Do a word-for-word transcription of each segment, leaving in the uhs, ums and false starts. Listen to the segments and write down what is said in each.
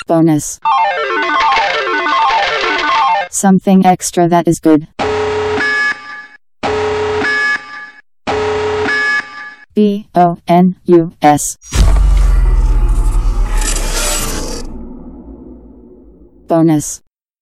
Bonus. Something extra that is good. B O N U S. Bonus.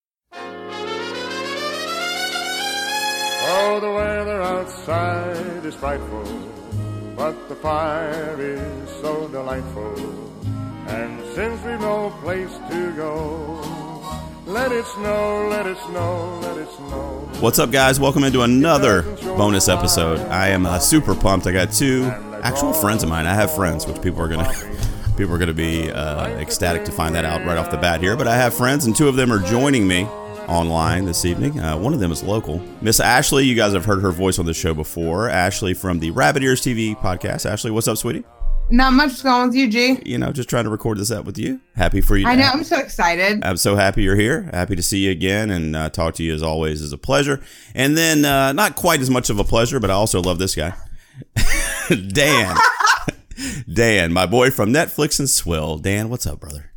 Oh, the weather outside is frightful, but the fire is so delightful. And since we've no place to go, let it snow, let it snow, let it snow. What's up, guys? Welcome into another bonus episode. I am uh, super pumped. I got two actual friends of mine. I have friends, which people are gonna people are gonna be uh, ecstatic to find that out right off the bat here. But I have friends, and two of them are joining me online this evening. Uh, one of them is local. Miss Ashley, you guys have heard her voice on the show before. Ashley from the Rabbit Ears T V podcast. Ashley, what's up, sweetie? Not much going on with you, G. You know, just trying to record this out with you. Happy for you. I know. I'm so excited. I'm so happy you're here. Happy to see you again and uh, talk to you as always is a pleasure. And then uh, not quite as much of a pleasure, but I also love this guy. Dan. Dan, my boy from Netflix and Swill. Dan, what's up, brother?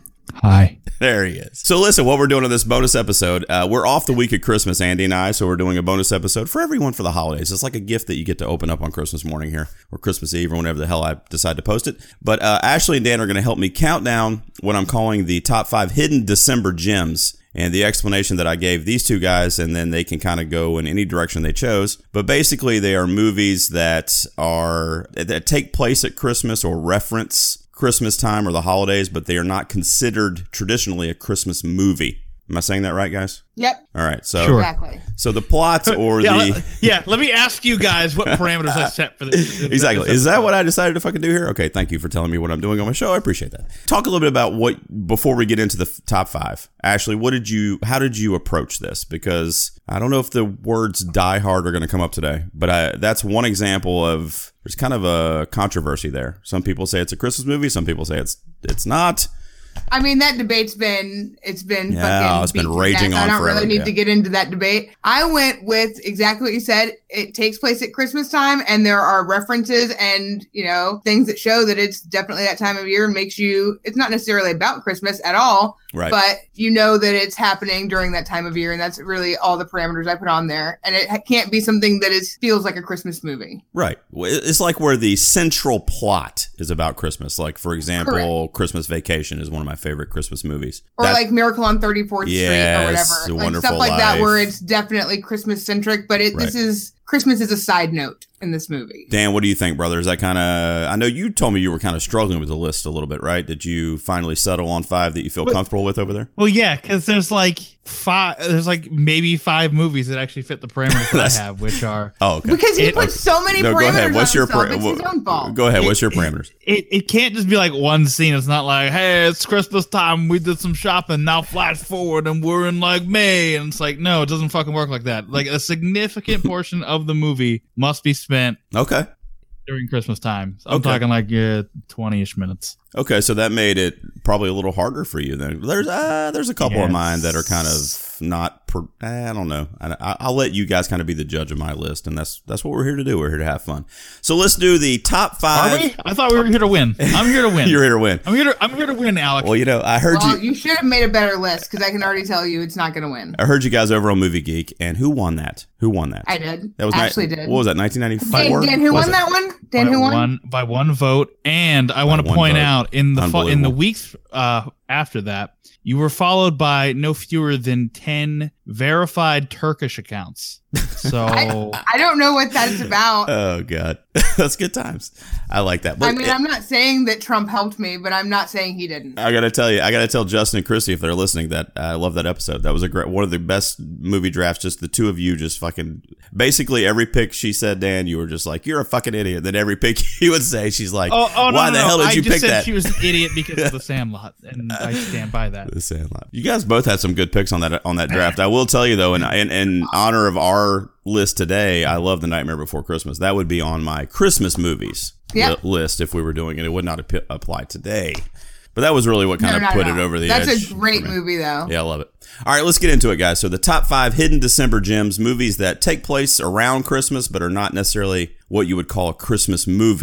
Hi. There he is. So listen, what we're doing on this bonus episode, uh, we're off the week of Christmas, Andy and I, so we're doing a bonus episode for everyone for the holidays. It's like a gift that you get to open up on Christmas morning here, or Christmas Eve, or whenever the hell I decide to post it. But uh, Ashley and Dan are going to help me count down what I'm calling the top five hidden December gems, and the explanation that I gave these two guys, and then they can kind of go in any direction they chose. But basically, they are movies that are that take place at Christmas or reference Christmas time or the holidays, but they are not considered traditionally a Christmas movie. Am I saying that right, guys? Yep. All right. So, sure. Exactly. So the plots or yeah, the... let, yeah, let me ask you guys what parameters I set for this. Exactly. Is that what I decided to fucking do here? Okay, thank you for telling me what I'm doing on my show. I appreciate that. Talk a little bit about what, before we get into the f- top five. Ashley, what did you, how did you approach this? Because I don't know if the words Die Hard are going to come up today, but I, that's one example of, there's kind of a controversy there. Some people say it's a Christmas movie. Some people say it's it's not. I mean, that debate's been, it's been yeah, fucking it's been beat to raging death. on I don't forever, really need yeah. to get into that debate. I went with exactly what you said. It takes place at Christmas time, and there are references and, you know, things that show that it's definitely that time of year and makes you, it's not necessarily about Christmas at all, right. But you know that it's happening during that time of year, and that's really all the parameters I put on there. And it can't be something that is feels like a Christmas movie. Right. It's like where the central plot is about Christmas. Like, for example, Correct. Christmas Vacation is one of my favorite Christmas movies. Or that, like Miracle on thirty-fourth yes, Street or A whatever. Like Wonderful stuff like Life. that where it's definitely Christmas centric, but it, right. this is Christmas is a side note in this movie. Dan, what do you think, brother? Is that kind of, I know you told me you were kind of struggling with the list a little bit, right? Did you finally settle on five that you feel but, comfortable with over there? Well, yeah, because there's like five, there's like maybe five movies that actually fit the parameters that I have, which are. Oh, okay. Because he it, puts so many no, parameters go ahead. What's on your himself. pra- It's his own fault. Go ahead. It, What's your parameters? It, it it can't just be like one scene. It's not like, hey, it's Christmas time. We did some shopping. Now flash forward and we're in like May. And it's like, no, it doesn't fucking work like that. Like a significant portion of the movie must be spent Okay. during Christmas time. So I'm Okay. talking like uh, twenty-ish minutes. Okay, so that made it probably a little harder for you then. There's uh, there's a couple Yes. of mine that are kind of not. Per, I don't know. I, I'll let you guys kind of be the judge of my list, and that's that's what we're here to do. We're here to have fun. So let's do the top five. Are we? I thought we were here to win. I'm here to win. You're here to win. I'm here to. I'm here to win, Alex. Well, you know, I heard Well, you. you should have made a better list because I can already tell you it's not going to win. I heard you guys over on Movie Geek, and who won that? Who won that? I did. That was Actually ni- did. What was that? nineteen ninety-four. Dan, Dan, who Was won it? that one? Dan, by who won? one by one vote, and I want to one point vote. out in the fo- in the Unbelievable. weeks uh, after that, you were followed by no fewer than ten verified Turkish accounts. So I, I don't know what that's about. Oh God, that's good times. I like that. But I mean, it- I'm not saying that Trump helped me, but I'm not saying he didn't. I gotta tell you, I gotta tell Justin and Christy if they're listening that I love that episode. That was a great, one of the best movie drafts. Just the two of you, just fucking. Basically, every pick she said, Dan, you were just like, "You're a fucking idiot." Then every pick he would say, she's like, oh, oh no, "Why no, the no. hell did I you just pick said that?" She was an idiot because of the Sandlot, and I stand by that. The Sandlot. You guys both had some good picks on that on that draft. I will tell you though, in in, in honor of our list today, I love The Nightmare Before Christmas. That would be on my Christmas movies Yep. li- list if we were doing it. It would not ap- apply today. But that was really what kind No, of not put at it all. over the That's edge. That's a great for me. movie, though. Yeah, I love it. All right, let's get into it, guys. So the top five hidden December gems, movies that take place around Christmas but are not necessarily what you would call a Christmas movie.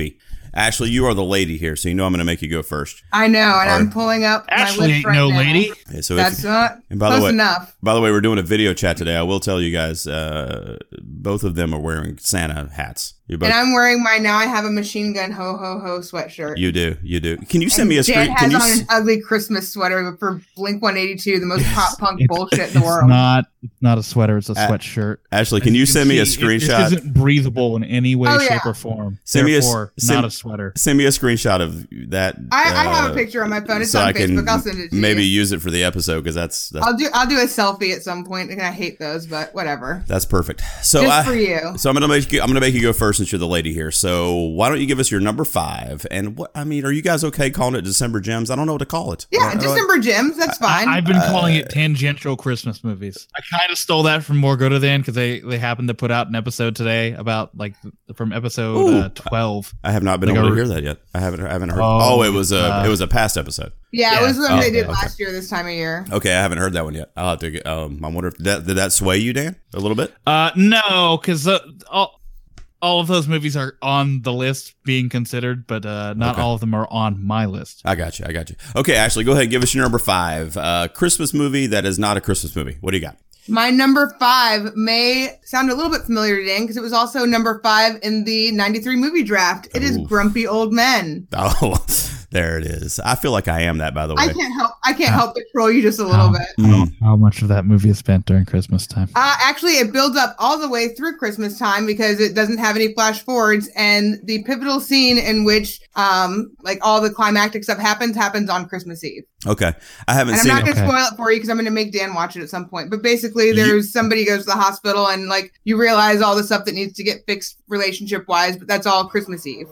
Ashley, you are the lady here, so you know I'm going to make you go first. I know, and All I'm right. pulling up my Ashley list ain't right no now. lady. Okay, so That's if, not and by close the way, enough. by the way, we're doing a video chat today. I will tell you guys, uh, both of them are wearing Santa hats. You both. And I'm wearing my Now I Have a Machine Gun Ho Ho Ho sweatshirt. You do, you do. Can you send And me a Dan screen? has Can you? on s- an ugly Christmas sweater for Blink one eighty-two, the most pop punk It's- bullshit in it's the world. not. It's not a sweater. It's a Uh, sweatshirt. Ashley, can As you can send me a see, it- screenshot? It isn't breathable in any way, Oh, shape, yeah. or form. Send me a s- Therefore, send- not a sweater. Send me a screenshot of that. I, I have uh, a picture on my phone. It's so on I can Facebook. I'll send it to maybe you. use it for the episode because that's that's, I'll do I'll do a selfie at some point. And I hate those, but whatever. that's perfect. So Just I, for you. So I'm gonna make you. I'm gonna make you go first since you're the lady here. So why don't you give us your number five? And what I mean, are you guys okay calling it December Gems? I don't know what to call it. Yeah, I don't- December Gems. That's fine. I, I've been calling Uh, it tangential Christmas movies. I kind of stole that from More Go to Than because they they happened to put out an episode today about like from episode Ooh. uh, twelve. I have not been Like able a- to hear that yet. I haven't. I haven't heard. Oh, Oh, it was a. uh, it was a past episode. yeah, it yeah. was what Oh, they did okay. last year this time of year. Okay, I haven't heard that one yet. I'll have to. Get, um, I wonder if that did that sway you, Dan, a little bit. Uh, no, because uh, all all of those movies are on the list being considered, but uh, not Okay. all of them are on my list. I got you. I got you. Okay, Ashley, go ahead. Give us your number five. Uh, Christmas movie that is not a Christmas movie. What do you got? My number five may sound a little bit familiar to Dan because it was also number five in the ninety-three movie draft. It is Ooh. Grumpy Old Men. Oh, there it is. I feel like I am that, by the way. I can't help I can't help but troll you just a little How- bit. Mm. How much of that movie is spent during Christmas time? Uh, actually, it builds up all the way through Christmas time because it doesn't have any flash forwards, and the pivotal scene in which, um, like all the climactic stuff happens, happens on Christmas Eve. Okay, I haven't And I'm seen not it. going to Okay. spoil it for you because I'm going to make Dan watch it at some point. But basically, You- there's somebody goes to the hospital, and like you realize all the stuff that needs to get fixed relationship wise, but that's all Christmas Eve.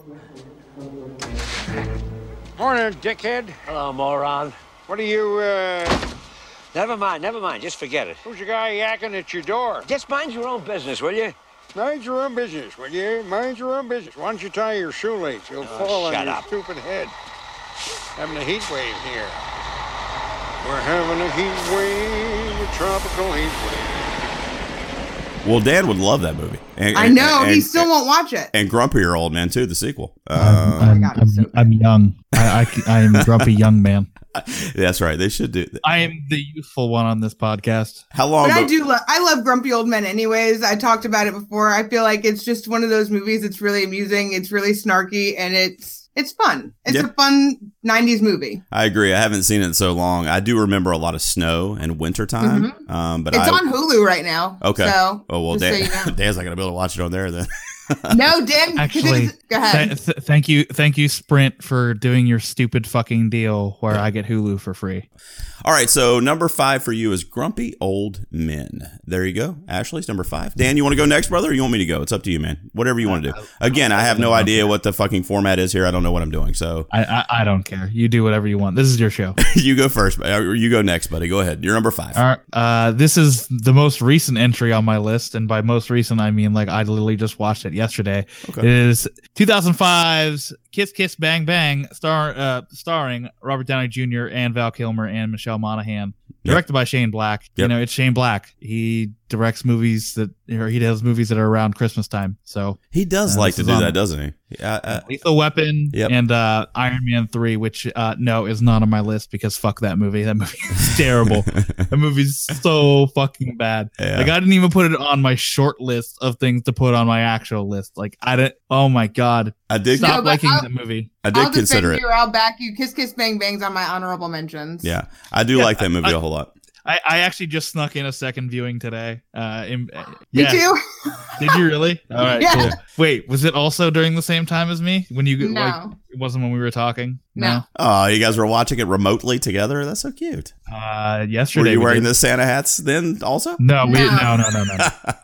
Morning, dickhead. Hello, moron. What are you, uh... Never mind, never mind. Just forget it. Who's the guy yakking at your door? Just mind your own business, will you? Mind your own business, will you? Mind your own business. Why don't you tie your shoelace? You'll fall on shut your up. stupid head. Having a heat wave here. We're having a heat wave, a tropical heat wave. Well, Dan would love that movie. And, I and- know and, he still won't watch it. And Grumpier Old Man too, the sequel. I'm, Uh, I'm, God, I'm, it's so good. I'm young. I, I, I am a grumpy young man. that's right. They should do. I am the youthful one on this podcast. How long? But I be- do love I love Grumpy Old Men anyways. I talked about it before. I feel like it's just one of those movies that's really amusing, it's really snarky, and it's it's fun. It's Yeah. a fun nineties movie. I agree. I haven't seen it in so long. I do remember a lot of snow and wintertime. Um, but It's I, on Hulu right now. Okay. So Oh well, just so Dan, you know. Dan's not gonna be able to watch it on there then. No, Dan. 'cause Actually, it's- go ahead. th- th- thank you, thank you, Sprint, for doing your stupid fucking deal where I get Hulu for free. All right, so number five for you is Grumpy Old Men. There you go. Ashley's number five. Dan, you want to go next, brother, or you want me to go? It's up to you, man. Whatever you want to do. Again, I have no idea what the fucking format is here. I don't know what I'm doing. So I, I, I don't care. You do whatever you want. This is your show. you go first. Or you go next, buddy. Go ahead. You're number five. All right, uh, this is the most recent entry on my list, and by most recent, I mean like I literally just watched it yesterday. Okay. It is two thousand five's Kiss Kiss Bang Bang, star uh, starring Robert Downey Junior and Val Kilmer and Michelle Monaghan. Yep. Directed by Shane Black. You Yep. know, it's Shane Black. He directs movies that, or he does movies that are around Christmas time. So He does Uh, like this to is do on- that, doesn't he? Yeah. Uh, Lethal Weapon Yep. and uh, Iron Man three, which uh, no is not on my list because fuck that movie. That movie is terrible. That movie's so fucking bad. Yeah. Like I didn't even put it on my short list of things to put on my actual list. Like I didn't. Oh my god! I did. Stop No, but liking I'll- that movie. I I'll did defend consider it. you or I'll back you. Kiss Kiss Bang Bang's on my honorable mentions. Yeah, I do Yeah, like that movie I- a whole lot. I, I actually just snuck in a second viewing today. Uh, in, uh, Me yeah. too. Did you really? All right. Yeah. Cool. Wait, was it also during the same time as me? When you No. like, it wasn't when we were talking. No. Oh, you guys were watching it remotely together. That's so cute. Uh, Were yesterday. you we wearing did- the Santa hats then? Also, No, we No. no no no no. no.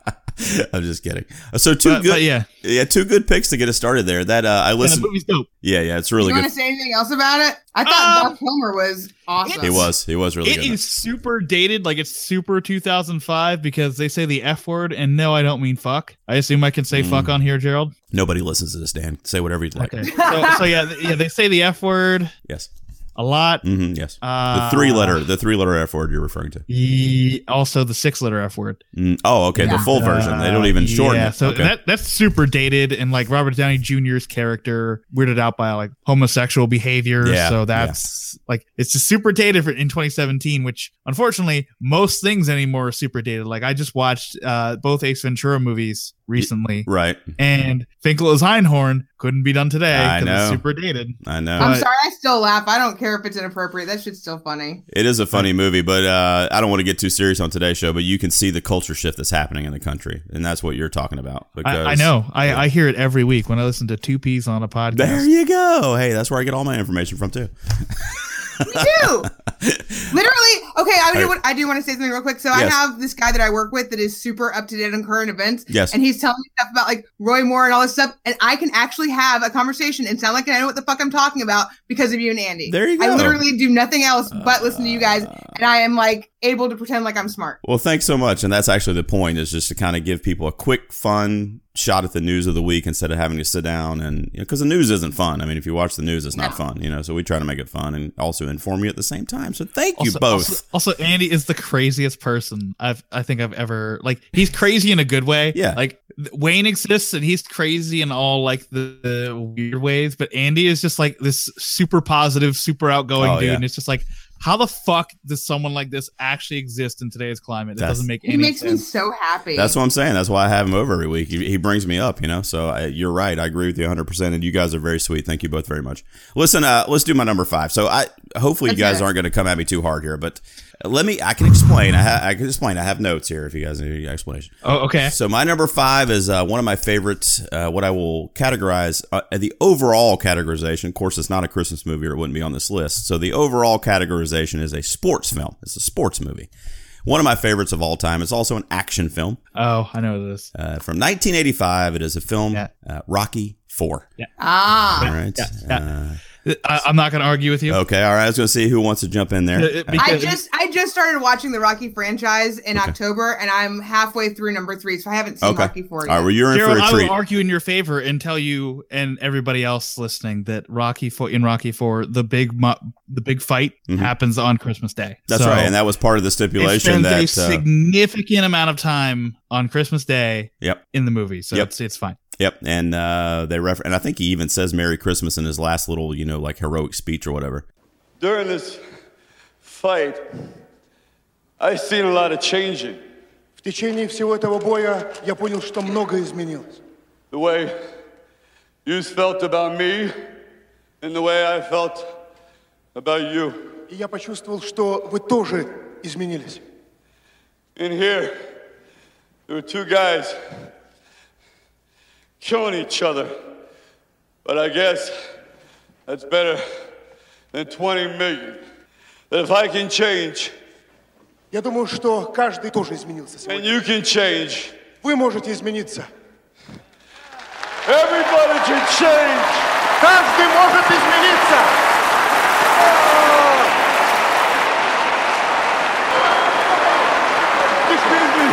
I'm just kidding. So two But, good, but yeah, yeah, two good picks to get us started there. That uh, I and the listened. movie's dope. Yeah, yeah, it's really you want good. to say anything else about it? I thought Um, Val Kilmer was awesome. He was, he was really It good. is super dated, like it's super two thousand five because they say the F word, and no, I don't mean fuck. I assume I can say Mm. fuck on here, Gerald. Nobody listens to this, Dan. Say whatever you'd like. Okay. so, so yeah, th- yeah, they say the F word. Yes. a lot. Mm-hmm, yes. Uh, the three letter, the three letter F word you're referring to. Ye- also, the six letter F word. Mm, oh, okay. Yeah. The full version. They don't even Uh, shorten yeah, it. so okay. that that's super dated, and like Robert Downey Junior's character weirded out by like homosexual behavior. Yeah, so that's like it's just super dated for, in twenty seventeen, which unfortunately most things anymore are super dated. Like I just watched uh, both Ace Ventura movies recently, right. and Finkel as Einhorn couldn't be done today I because it's know. super dated. I know. I'm But- sorry, I still laugh. I don't care if it's inappropriate. That shit's still funny. It is a funny movie, but uh, I don't want to get too serious on today's show, but you can see the culture shift that's happening in the country. And that's what you're talking about. Because, I, I know. I, yeah. I hear it every week when I listen to Two Peas on a podcast. There you go. Hey, that's where I get all my information from, too. Me too. Literally. Okay, I do. Right. I do want to say something real quick. So I Yes. have this guy that I work with that is super up to date on current events. Yes. And he's telling me stuff about like Roy Moore and all this stuff, and I can actually have a conversation and sound like I know what the fuck I'm talking about because of you and Andy. There you go. I literally do nothing else but listen to you guys, and I am like able to pretend like I'm smart. Well, thanks so much. And that's actually the point, is just to kind of give people a quick, fun shot at the news of the week instead of having to sit down and, you know, because the news isn't fun. I mean, if you watch the news, it's not No. fun, you know, so we try to make it fun and also inform you at the same time. So thank you Also, both. also, also, Andy is the craziest person I've I think I've ever like. He's crazy in a good way. Yeah. Like th- Wayne exists and he's crazy in all like the, the weird ways, but Andy is just like this super positive, super outgoing Oh, dude, yeah. and it's just like, how the fuck does someone like this actually exist in today's climate? It That's- doesn't make He any makes sense. me so happy. That's what I'm saying. That's why I have him over every week. He, he brings me up, you know. So I, you're right. I agree with you one hundred percent. And you guys are very sweet. Thank you both very much. Listen, uh, let's do my number five. So I hopefully you Let's guys do it. aren't going to come at me too hard here, but let me. I can explain. I, ha- I can explain. I have notes here if you guys need an explanation. Oh, okay. So my number five is uh, one of my favorites. Uh, what I will categorize uh, the overall categorization. Of course, it's not a Christmas movie, or it wouldn't be on this list. So the overall categorization is a sports film. It's a sports movie. One of my favorites of all time. It's also an action film. Oh, I know what it is. Uh, from nineteen eighty-five, it is a film, Yeah. uh, Rocky Four. ah. All right. Yeah, yeah. Uh, I, I'm not going to argue with you. okay. All right. I was going to see who wants to jump in there. Uh, it- Uh, I because- just I just started watching the Rocky franchise in October, and I'm halfway through number three, so I haven't seen okay. Rocky four All yet. right. Well, you're in Gerald, for a I treat. will argue in your favor and tell you and everybody else listening that Rocky Four in Rocky Four, the big mo- the big fight Mhm. happens on Christmas Day. That's So right. And that was part of the it stipulation spends a that. Uh, significant amount of time on Christmas Day yep. in the movie, so Yep. it's it's fine. Yep, and uh, they refer, and I think he even says "Merry Christmas" in his last little, you know, like heroic speech or whatever. During this fight, I've seen a lot of changing. В течение всего этого боя я понял, что многое изменилось. The way you felt about me and the way I felt about you. И я почувствовал, что вы тоже изменились. In here, there were two guys killing each other. But I guess that's better than twenty million. That if I can change, Я думаю, что каждый тоже изменился and сегодня. you can change, Вы можете измениться. everybody can change. Каждый может измениться. Excuse me.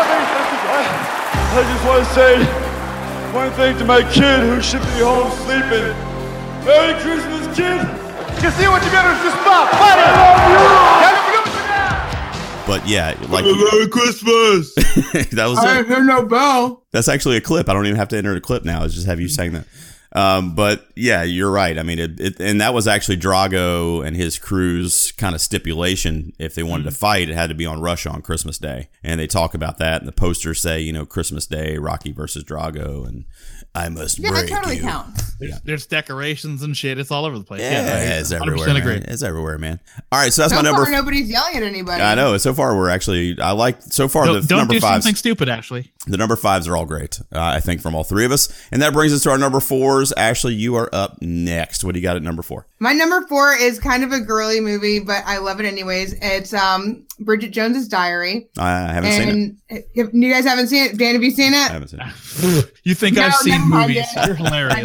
I, I just want to say one thing to my kid who should be home sleeping. Merry Christmas, kid. Счастливо тебе Рождества, парень! Я люблю тебя! But yeah, like Merry Christmas. that was I it. hear no bell. That's actually a clip. I don't even have to enter a clip now. It's just have you saying that. Um, but yeah, you're right. I mean, it, it, and that was actually Drago and his crew's kind of stipulation. If they wanted to fight, it had to be on Russia on Christmas Day. And they talk about that. And the posters say, you know, Christmas Day, Rocky versus Drago, and I must Yeah, break that totally you. counts. There's, there's decorations and shit. It's all over the place. Yeah, I it's one hundred everywhere. percent Man. agree. It's everywhere, man. All right, so that's So my number. far, nobody's yelling at anybody. I know. So far, we're actually. I like so far Don't, the don't number do fives. something stupid, Ashley. The number fives are all great. Uh, I think from all three of us, and that brings us to our number fours. Ashley, you are up next. What do you got at number four? My number four is kind of a girly movie, but I love it anyways. It's um Bridget Jones's Diary. I haven't seen it. And if you guys haven't seen it, Dan, have you seen I it? haven't seen it. You think No, I've seen never mind movies? it. You're hilarious. I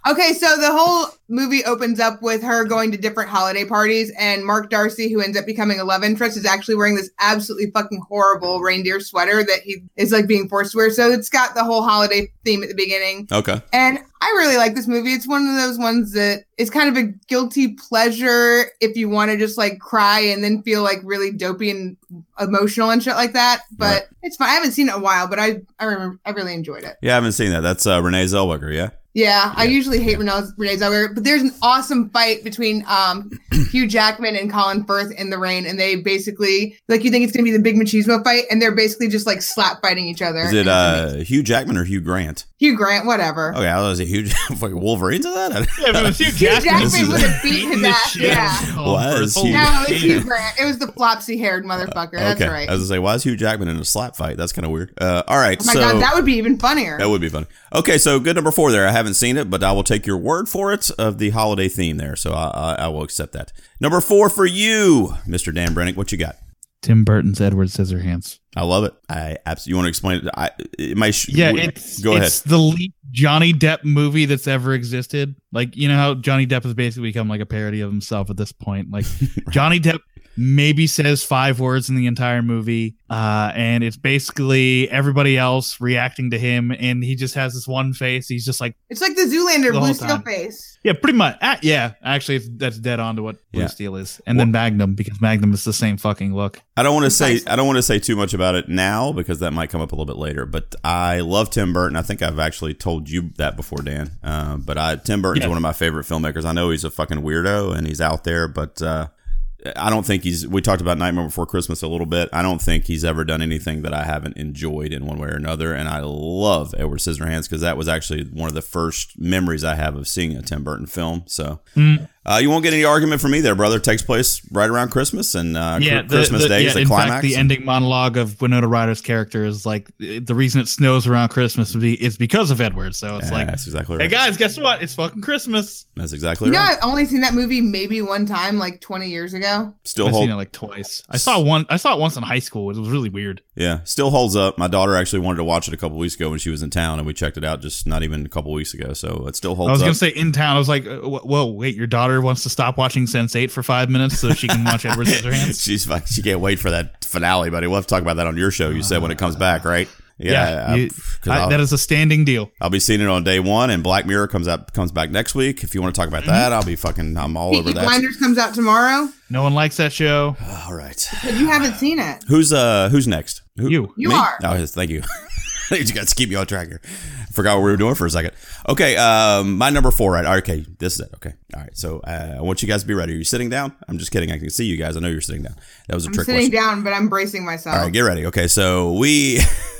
Okay, so the whole movie opens up with her going to different holiday parties, and Mark Darcy, who ends up becoming a love interest, is actually wearing this absolutely fucking horrible reindeer sweater that he is like being forced to wear. So it's got the whole holiday theme at the beginning. Okay. And I really like this movie. It's one of those ones that is kind of a guilty pleasure if you want to just like cry and then feel like really dopey and emotional and shit like that. But Right. it's fine. I haven't seen it in a while, but I I remember I really enjoyed it. Yeah, I haven't seen that. That's uh, Renee Zellweger, yeah? Yeah, I usually hate Renee, Renee Zellweger, but there's an awesome fight between um, Hugh Jackman and Colin Firth in the rain, and they basically, like, you think it's going to be the big machismo fight, and they're basically just, like, slap fighting each other. Is it uh, Hugh Jackman or Hugh Grant? Hugh Grant, whatever. Okay, I was it Hugh fucking Wolverine's in that? Yeah, but it was Hugh Hugh Jackman. Jackman would have beat his ass, yeah. Why is Hugh- No, it's Hugh Grant. It was the flopsy-haired motherfucker. That's okay. right. I was going to say, why is Hugh Jackman in a slap fight? That's kind of weird. Uh, all right, Oh my so... God, that would be even funnier. That would be funny. Okay, so good number four there. I haven't seen it, but I will take your word for it of the holiday theme there. So I, I, I will accept that. Number four for you, Mister Dan Brennick. What you got? Tim Burton's Edward Scissorhands. I love it. I absolutely. You want to explain it? I it might. Sh- Yeah, w- it's go it's ahead. the least Johnny Depp movie that's ever existed. Like, you know how Johnny Depp has basically become like a parody of himself at this point. Like Johnny Depp maybe says five words in the entire movie, uh, and it's basically everybody else reacting to him, and he just has this one face. He's just like, It's like the Zoolander The Blue whole Steel time. face. yeah, pretty much. Uh, yeah, actually, it's, that's dead on to what Blue Yeah. Steel is, and then Magnum, because Magnum is the same fucking look. I don't want to say. I don't want to say too much about it now because that might come up a little bit later. But I love Tim Burton. I think I've actually told you that before, Dan. Uh, but I, Tim Burton's Yeah. one of my favorite filmmakers. I know he's a fucking weirdo and he's out there, but. Uh, I don't think he's, we talked about Nightmare Before Christmas a little bit. I don't think he's ever done anything that I haven't enjoyed in one way or another. And I love Edward Scissorhands because that was actually one of the first memories I have of seeing a Tim Burton film. So Mm. uh, you won't get any argument from me there, brother. It takes place right around Christmas and uh, Yeah, Cr- the, Christmas the, Day yeah, is the in climax. fact, the ending monologue of Winona Ryder's character is like the reason it snows around Christmas is be- is because of Edward. So it's Yeah, like, that's exactly hey right. guys, guess what? It's fucking Christmas. That's exactly You know, right. I've only seen that movie maybe one time, like twenty years ago. Still I've hold, seen it like twice. I saw one. I saw it once in high school. It was really weird. yeah, still holds up. My daughter actually wanted to watch it a couple weeks ago when she was in town, and we checked it out just not even a couple weeks ago. So it still holds I was up. gonna say in town. I was like, uh, wh- whoa, wait, your daughter wants to stop watching Sense eight for five minutes so she can watch Edward Scissorhands? She's fuck- she can't wait for that finale, buddy. We'll have to talk about that on your show. You said when it comes back, right? I- you- 'cause I- I'll- that is a standing deal. I'll be seeing it on day one, and Black Mirror comes out comes back next week. If you want to talk about that, I'll be fucking. I'm all over Peaky that. Blinders comes out tomorrow, No one likes that show. All right. but you haven't seen it. Who's uh Who's next? Who, You. You me? are. Oh, yes, thank you. You guys keep me on track here. Forgot what we were doing for a second. Okay, um, my number four, right? Okay, this is it. Okay, all right. So uh, I want you guys to be ready. Are you sitting down? I'm just kidding. I can see you guys. I know you're sitting down. That was a I'm trick sitting question. down, but I'm bracing myself. All right, get ready. Okay, so we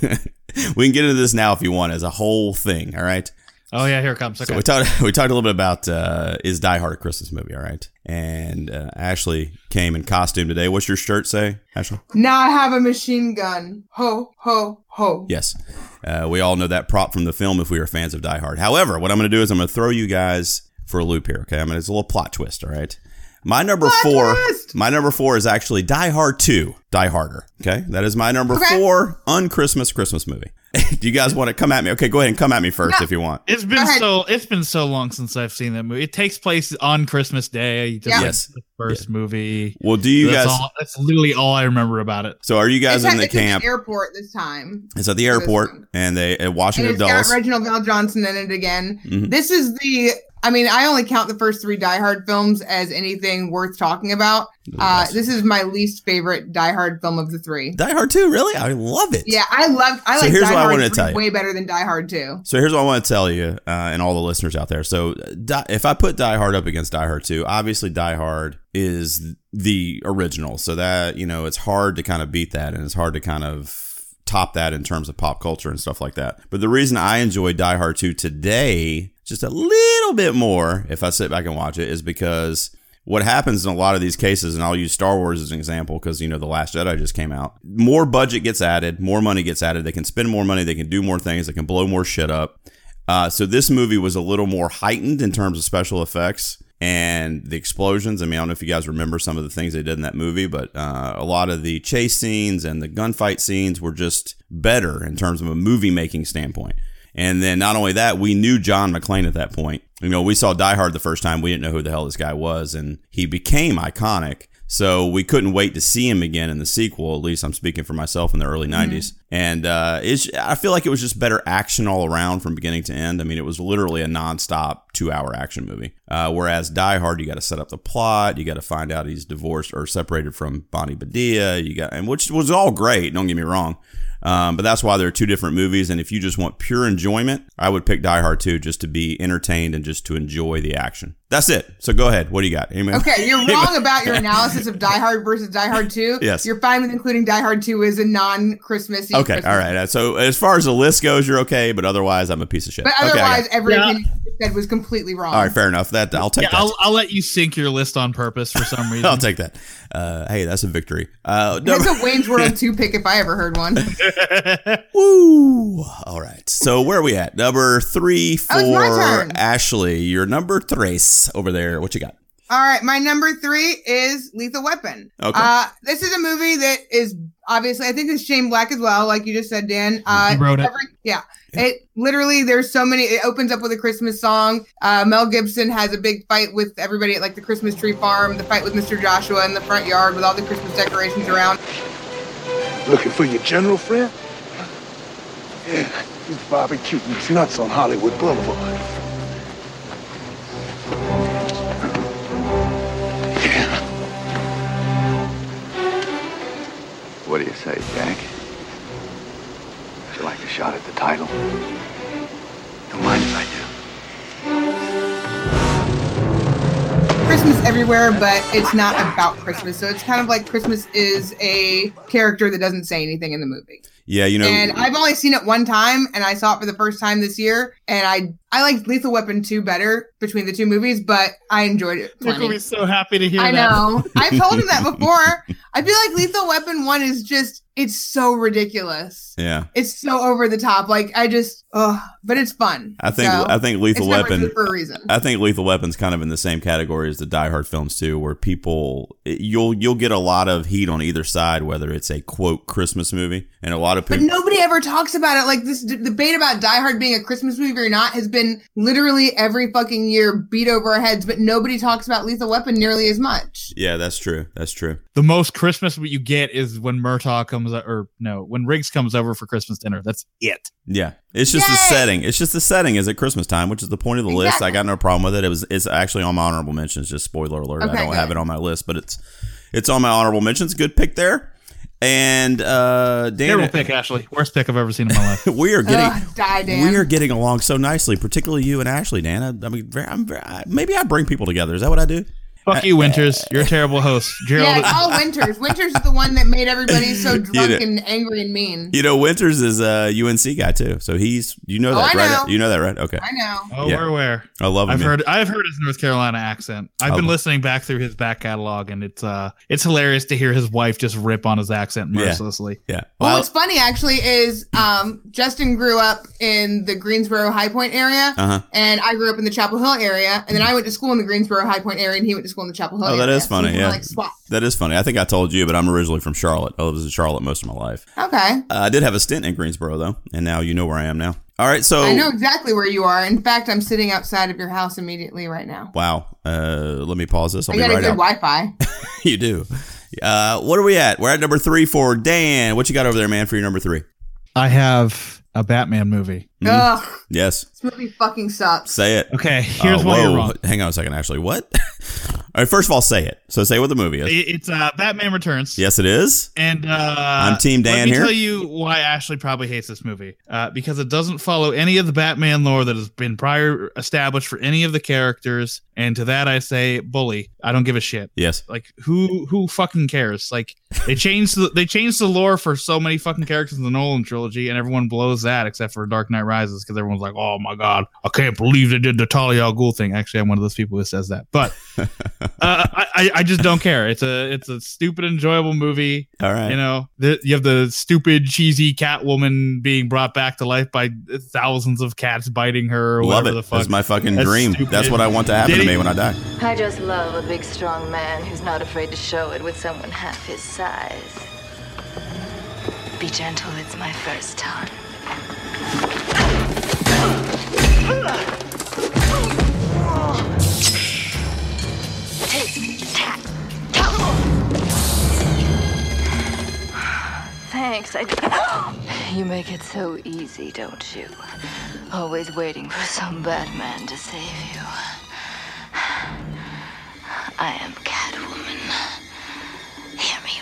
we can get into this now if you want as a whole thing. All right. Oh yeah, here it comes. So Okay. we talked we talked a little bit about uh, is Die Hard a Christmas movie? All right. And uh, Ashley came in costume today. What's your shirt say, Ashley? Now I have a machine gun. Ho, ho, ho. Yes. Uh, we all know that prop from the film if we are fans of Die Hard. However, what I'm going to do is I'm going to throw you guys for a loop here. Okay. I mean, it's a little plot twist. All right. My number Plot four, twist! my number four is actually Die Hard two, Die Harder. Okay. That is my number Okay. four un-Christmas Christmas movie. Do you guys want to come at me? Okay. Go ahead and come at me first No. if you want. It's been Go ahead. so it's been so long since I've seen that movie. It takes place on Christmas Day. Just Yeah. like Yes. the first movie. Well, do you that's guys, all, that's literally all I remember about it. so are you guys It's at, in the it's at camp? the airport this time. It's at the this airport one. and they at And Washington it's got Dulles. Reginald Val Johnson in it again. Mhm. This is the, I mean, I only count the first three Die Hard films as anything worth talking about. Uh, this is my least favorite Die Hard film of the three. Die Hard two, really? I love it. Yeah, I love, I So like here's Die what I Hard wanted to three tell you. way better than Die Hard two. So here's what I want to tell you uh, and all the listeners out there. So Die, if I put Die Hard up against Die Hard two, obviously Die Hard is the original. So that, you know, it's hard to kind of beat that and it's hard to kind of top that in terms of pop culture and stuff like that. But the reason I enjoy Die Hard two today just a little bit more, if I sit back and watch it, is because what happens in a lot of these cases, and I'll use Star Wars as an example because, you know, The Last Jedi just came out. More budget gets added, more money gets added. They can spend more money, they can do more things, they can blow more shit up. Uh, so this movie was a little more heightened in terms of special effects and the explosions. I mean, I don't know if you guys remember some of the things they did in that movie, but uh, a lot of the chase scenes and the gunfight scenes were just better in terms of a movie making standpoint. And then not only that, we knew John McClane at that point. You know, we saw Die Hard the first time. We didn't know who the hell this guy was, and he became iconic. So we couldn't wait to see him again in the sequel. At least I'm speaking for myself in the early nineties. Mm-hmm. And uh, it's, I feel like it was just better action all around from beginning to end. I mean, it was literally a nonstop two-hour action movie. Uh, whereas Die Hard, you got to set up the plot. You got to find out he's divorced or separated from Bonnie Bedelia. You got, and which was all great. Don't get me wrong. Um, but that's why there are two different movies. And if you just want pure enjoyment, I would pick Die Hard two just to be entertained and just to enjoy the action. That's it. So go ahead. What do you got? Amen. Okay, you're wrong about your analysis of Die Hard versus Die Hard two. Yes. You're fine with including Die Hard two as a non-Christmassy. Okay, Christmas all right. So as far as the list goes, you're okay, but otherwise, I'm a piece of shit. But okay, otherwise, everything Yeah. you said was completely wrong. all right, fair enough. That I'll take Yeah, that. I'll, I'll let you sync your list on purpose for some reason. I'll take that. Uh, hey, that's a victory. Uh, That's no, a Wayne's World two pick if I ever heard one. woo. All right. So where are we at? Number three for Oh, it's my turn. Ashley. You're number tres over there. What you got? All right, my number three is Lethal Weapon. Okay. Uh, this is a movie that is obviously, I think it's Shane Black as well, like you just said, Dan. Uh, He wrote it. every- yeah. It literally, there's so many, it opens up with a Christmas song. Uh, Mel Gibson has a big fight with everybody at like the Christmas tree farm, the fight with Mister Joshua in the front yard with all the Christmas decorations around. Looking for your general friend? Yeah, he's barbecuing his nuts on Hollywood Boulevard. What do you say, Jack? Would you like a shot at the title? Don't mind if I do. Christmas everywhere, but it's not about Christmas. So it's kind of like Christmas is a character that doesn't say anything in the movie. Yeah, you know. And I've only seen it one time, and I saw it for the first time this year. And I I liked Lethal Weapon two better between the two movies, but I enjoyed it You're plenty. gonna be so happy to hear I that. know. I've told him that before. I feel like Lethal Weapon one is just, it's so ridiculous. yeah. It's so over the top. Like, I just, oh, but it's fun. I think So, I think Lethal it's number Weapon two for a reason. I think Lethal Weapon's kind of in the same category as the Die Hard films too, where people you'll you'll get a lot of heat on either side, whether it's a quote Christmas movie, and a lot of But people. nobody ever talks about it. Like, this d- debate about Die Hard being a Christmas movie or not has been literally every fucking year beat over our heads, but nobody talks about Lethal Weapon nearly as much. Yeah, that's true. That's true. The most Christmas you get is when Murtaugh comes, or no, when Riggs comes over for Christmas dinner. That's it. Yeah, it's just the Yay! setting. It's just the setting is at Christmas time, which is the point of the list. Exactly. I got no problem with it. It was it's actually on my honorable mentions. Just spoiler alert, Okay, I don't have good. it on my list, but it's it's on my honorable mentions. Good pick there. And uh, Dan, Terrible pick, Ashley. Worst pick I've ever seen in my life. we are getting Ugh, die, Dan. we are getting along so nicely, particularly you and Ashley, Dan. I, I mean, very, I'm very, I, maybe I bring people together. Is that what I do? Fuck you, Winters. You're a terrible host. Gerald. Yeah, it's all Winters. Winters is the one that made everybody so drunk know- and angry and mean. You know, Winters is a U N C guy too, so he's you know Oh, that I right? know. You know that right? Okay, I know. Oh, Yeah. we're aware. I love him. I've man. heard I've heard his North Carolina accent. I've been Oh. listening back through his back catalog, and it's uh it's hilarious to hear his wife just rip on his accent Yeah. mercilessly. Yeah. Well, Well, what's funny actually is um, Justin grew up in the Greensboro High Point area, Uh-huh. and I grew up in the Chapel Hill area, and then I went to school in the Greensboro High Point area, and he went to school in the Chapel Hill Oh, area. that is funny, So we yeah. Like, swap. that is funny. I think I told you, but I'm originally from Charlotte. I was in Charlotte most of my life. Okay. Uh, I did have a stint in Greensboro though, and now you know where I am now. All right, so I know exactly where you are. In fact, I'm sitting outside of your house immediately right now. wow. Uh, let me pause this. I'll I be got a right good out. Wi-Fi. You do. Uh, what are we at? We're at number three for Dan. What you got over there, man, for your number three? I have a Batman movie. Ugh, Yes. this movie fucking sucks. Say it. Okay, here's Uh, why whoa. you're wrong. Hang on a second, Ashley. What? All right, first of all, say it. So say what the movie is. It- It's uh, Batman Returns. Yes, it is. And uh, I'm Team Dan let me here. tell you why Ashley probably hates this movie. Uh, because it doesn't follow any of the Batman lore that has been prior established for any of the characters. And to that I say, bully. I don't give a shit. Yes. Like who who fucking cares? Like they changed the, they changed the lore for so many fucking characters in the Nolan trilogy, and everyone blows that except for Dark Knight Rises because everyone's like, oh my god, I can't believe they did the Talia al Ghul thing. Actually, I'm one of those people who says that, but uh, I I I just don't care. It's a it's a stupid enjoyable movie. All right. You know, the, you have the stupid cheesy Catwoman being brought back to life by thousands of cats biting her. Or Love whatever it. The fuck. That's my fucking That's dream. stupid. That's what I want to happen Did to he- me when I die. I just love a big, strong man who's not afraid to show it with someone half his size. Be gentle, it's my first time. Thanks. I... You make it so easy, don't you? Always waiting for some bad man to save you. I am Catwoman. Hear me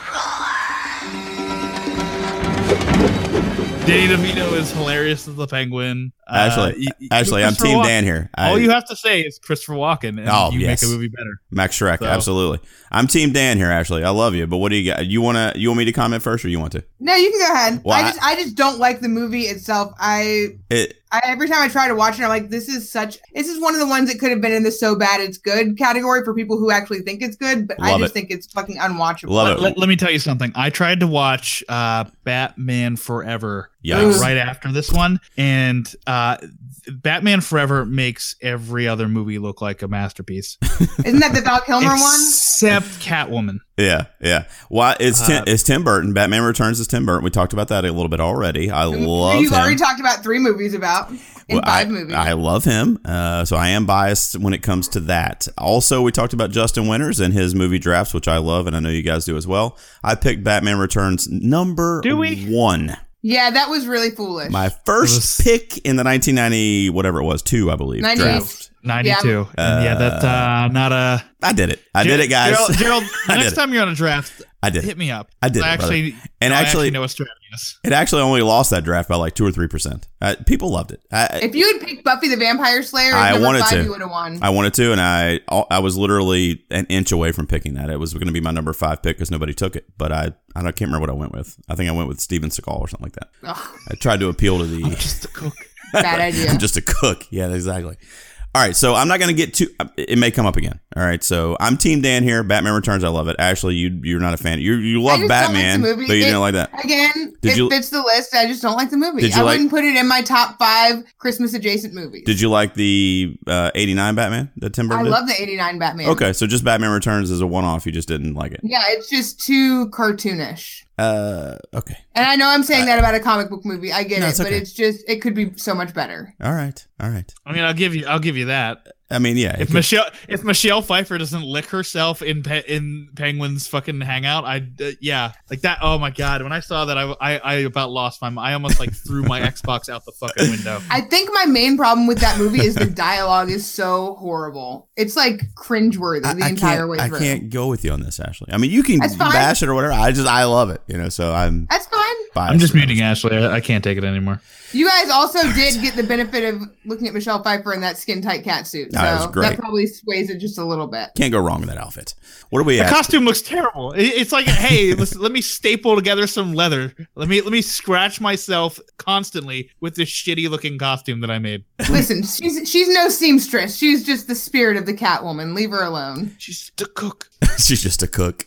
roar. Danny DeVito is hilarious as the Penguin. Actually, uh, actually, I'm Team Walken. Dan here. I, All you have to say is Christopher Walken, and Oh, you yes. make a movie better. Max Shrek, So- absolutely. I'm Team Dan here. Ashley, I love you, but what do you got? You wanna you want me to comment first, or you want to? No, you can go ahead. Well, I just I just don't like the movie itself. I It. I, every time I try to watch it, I'm like, this is such, this is one of the ones that could have been in the so bad it's good category for people who actually think it's good, but I Love just it. think it's fucking unwatchable. Love Let, it. let- let me tell you something. I tried to watch uh, Batman Forever uh, Yikes. right after this one, and uh, Batman Forever makes every other movie look like a masterpiece, Isn't that the Val Kilmer one? except Catwoman. Yeah, yeah. Why it's Tim, Uh, it's Tim Burton. Batman Returns is Tim Burton. We talked about that a little bit already. I love You've him. already talked about three movies about in Well, five I, movies. I love him, uh, so I am biased when it comes to that. Also, we talked about Justin Winters and his movie drafts, which I love, and I know you guys do as well. I picked Batman Returns number Do we? one. yeah, that was really foolish. My first pick in the nineteen ninety, whatever it was, two, I believe, ninety-eight. draft. ninety-two. And yeah, that's uh, not a. I did it. I did it, guys. Gerald, Gerald I the next did it. time you're on a draft, I did it. hit me up. I did it, I actually, brother. And no, I actually- know what strategy is. It actually only lost that draft by like two or three percent. Uh, people loved it. I, if you had picked Buffy the Vampire Slayer I as number wanted five, to. you would have won. I wanted to, and I I was literally an inch away from picking that. It was going to be my number five pick because nobody took it. But I I don't, can't remember what I went with. I think I went with Steven Seagal or something like that. Ugh, I tried to appeal to the. I'm just a cook. bad idea. I'm just a cook. Yeah, exactly. All right, so I'm not going to get too. It may come up again. All right, so I'm Team Dan here. Batman Returns, I love it. Ashley, you you're not a fan. You you I love just Batman, don't like the movie. but you It- didn't like that. Again, Did it you- fits the list. I just don't like the movie. Did you I like- wouldn't put it in my top five Christmas adjacent movies. Did you like the uh, eighty-nine Batman that Tim I Burton did? love the eighty-nine Batman. Okay, so just Batman Returns is a one-off. You just didn't like it. Yeah, it's just too cartoonish. Uh, okay. And I know I'm saying that about a comic book movie. I get No, it, it's but okay. it's just it could be so much better. All right. All right. I mean, I'll give you, I'll give you that. I mean, yeah. it If could- Michelle, if Michelle Pfeiffer doesn't lick herself in Pe- in Penguin's fucking hangout, I uh, yeah, like that. Oh my god, when I saw that, I I, I about lost my. mind. I almost like threw my Xbox out the fucking window. I think my main problem with that movie is the dialogue is so horrible. It's like cringeworthy the I, I entire can't, way I through. can't go with you on this, Ashley. I mean, you can That's fine. bash it or whatever. I just, I love it, you know, so I'm That's fine. biased. I'm just for that. muting Ashley. I, I can't take it anymore. You guys also did get the benefit of looking at Michelle Pfeiffer in that skin tight cat suit. So No, it was great. that probably sways it just a little bit. Can't go wrong with that outfit. What are we The at? costume looks terrible. It- It's like, hey, listen, let me staple together some leather. Let me let me scratch myself constantly with this shitty looking costume that I made. Listen, she's she's no seamstress. She's just the spirit of the Catwoman. Leave her alone. She's the cook. She's just a cook.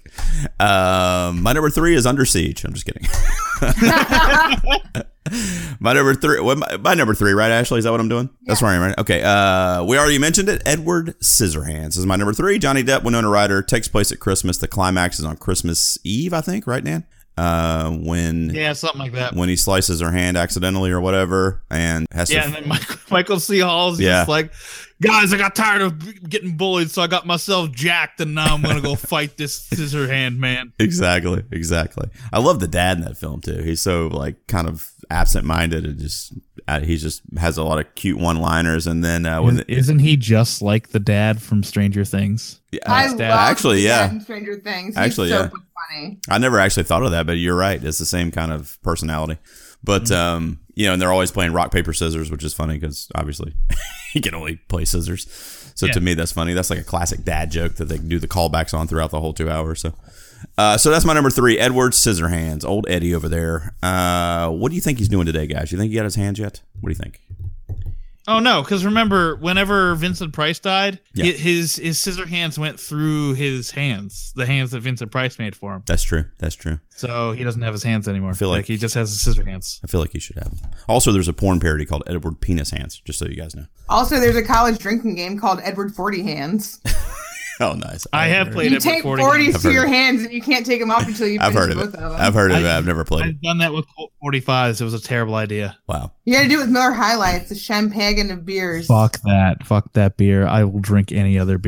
Um, my number three is Under Siege. I'm just kidding. My number three, what, my, my number three, right, Ashley? Is that what I'm doing? That's where I am, right? Okay. Uh, we already mentioned it. Edward Scissorhands is my number three. Johnny Depp, Winona Ryder, takes place at Christmas. The climax is on Christmas Eve, I think, right, Dan? Uh, when Yeah, something like that. when he slices her hand accidentally or whatever, and has Yeah, to. and then Michael, Michael C. Hall's Yeah. just like, guys, I got tired of getting bullied, so I got myself jacked, and now I'm gonna go fight this scissor hand man. Exactly, exactly. I love the dad in that film too. He's so like kind of absent-minded and just uh, he just has a lot of cute one-liners. And then uh, when Isn't he just like the dad from Stranger Things? I His love dad. Actually, the yeah. dad in Stranger Things. He's Actually, so yeah. funny. I never actually thought of that, but you're right. It's the same kind of personality. But um, you know, and they're always playing rock paper scissors, which is funny because obviously he can only play scissors. So Yeah. to me, that's funny. That's like a classic dad joke that they can do the callbacks on throughout the whole two hours. So, uh, so that's my number three, Edward Scissorhands, old Eddie over there. Uh, what do you think he's doing today, guys? You think he got his hands yet? What do you think? Oh no, because remember, whenever Vincent Price died, Yeah. hi- his his scissor hands went through his hands, the hands that Vincent Price made for him. That's true. That's true. So he doesn't have his hands anymore. I feel feel like, like- he just has his scissor hands. I feel like he should have them. Also, there's a porn parody called Edward Penis Hands, just so you guys know. Also, there's a college drinking game called Edward Forty Hands. Oh, nice. I have played You it. take with forties I've to heard your of it. hands, and you can't take them off until you I've finish heard of both it. of them. I've heard of it. I- I've never played it. I've done that with forty-fives. It was a terrible idea. Wow. You got to do it with Miller High Life, the champagne of beers. Fuck that. Fuck that beer. I will drink any other beer.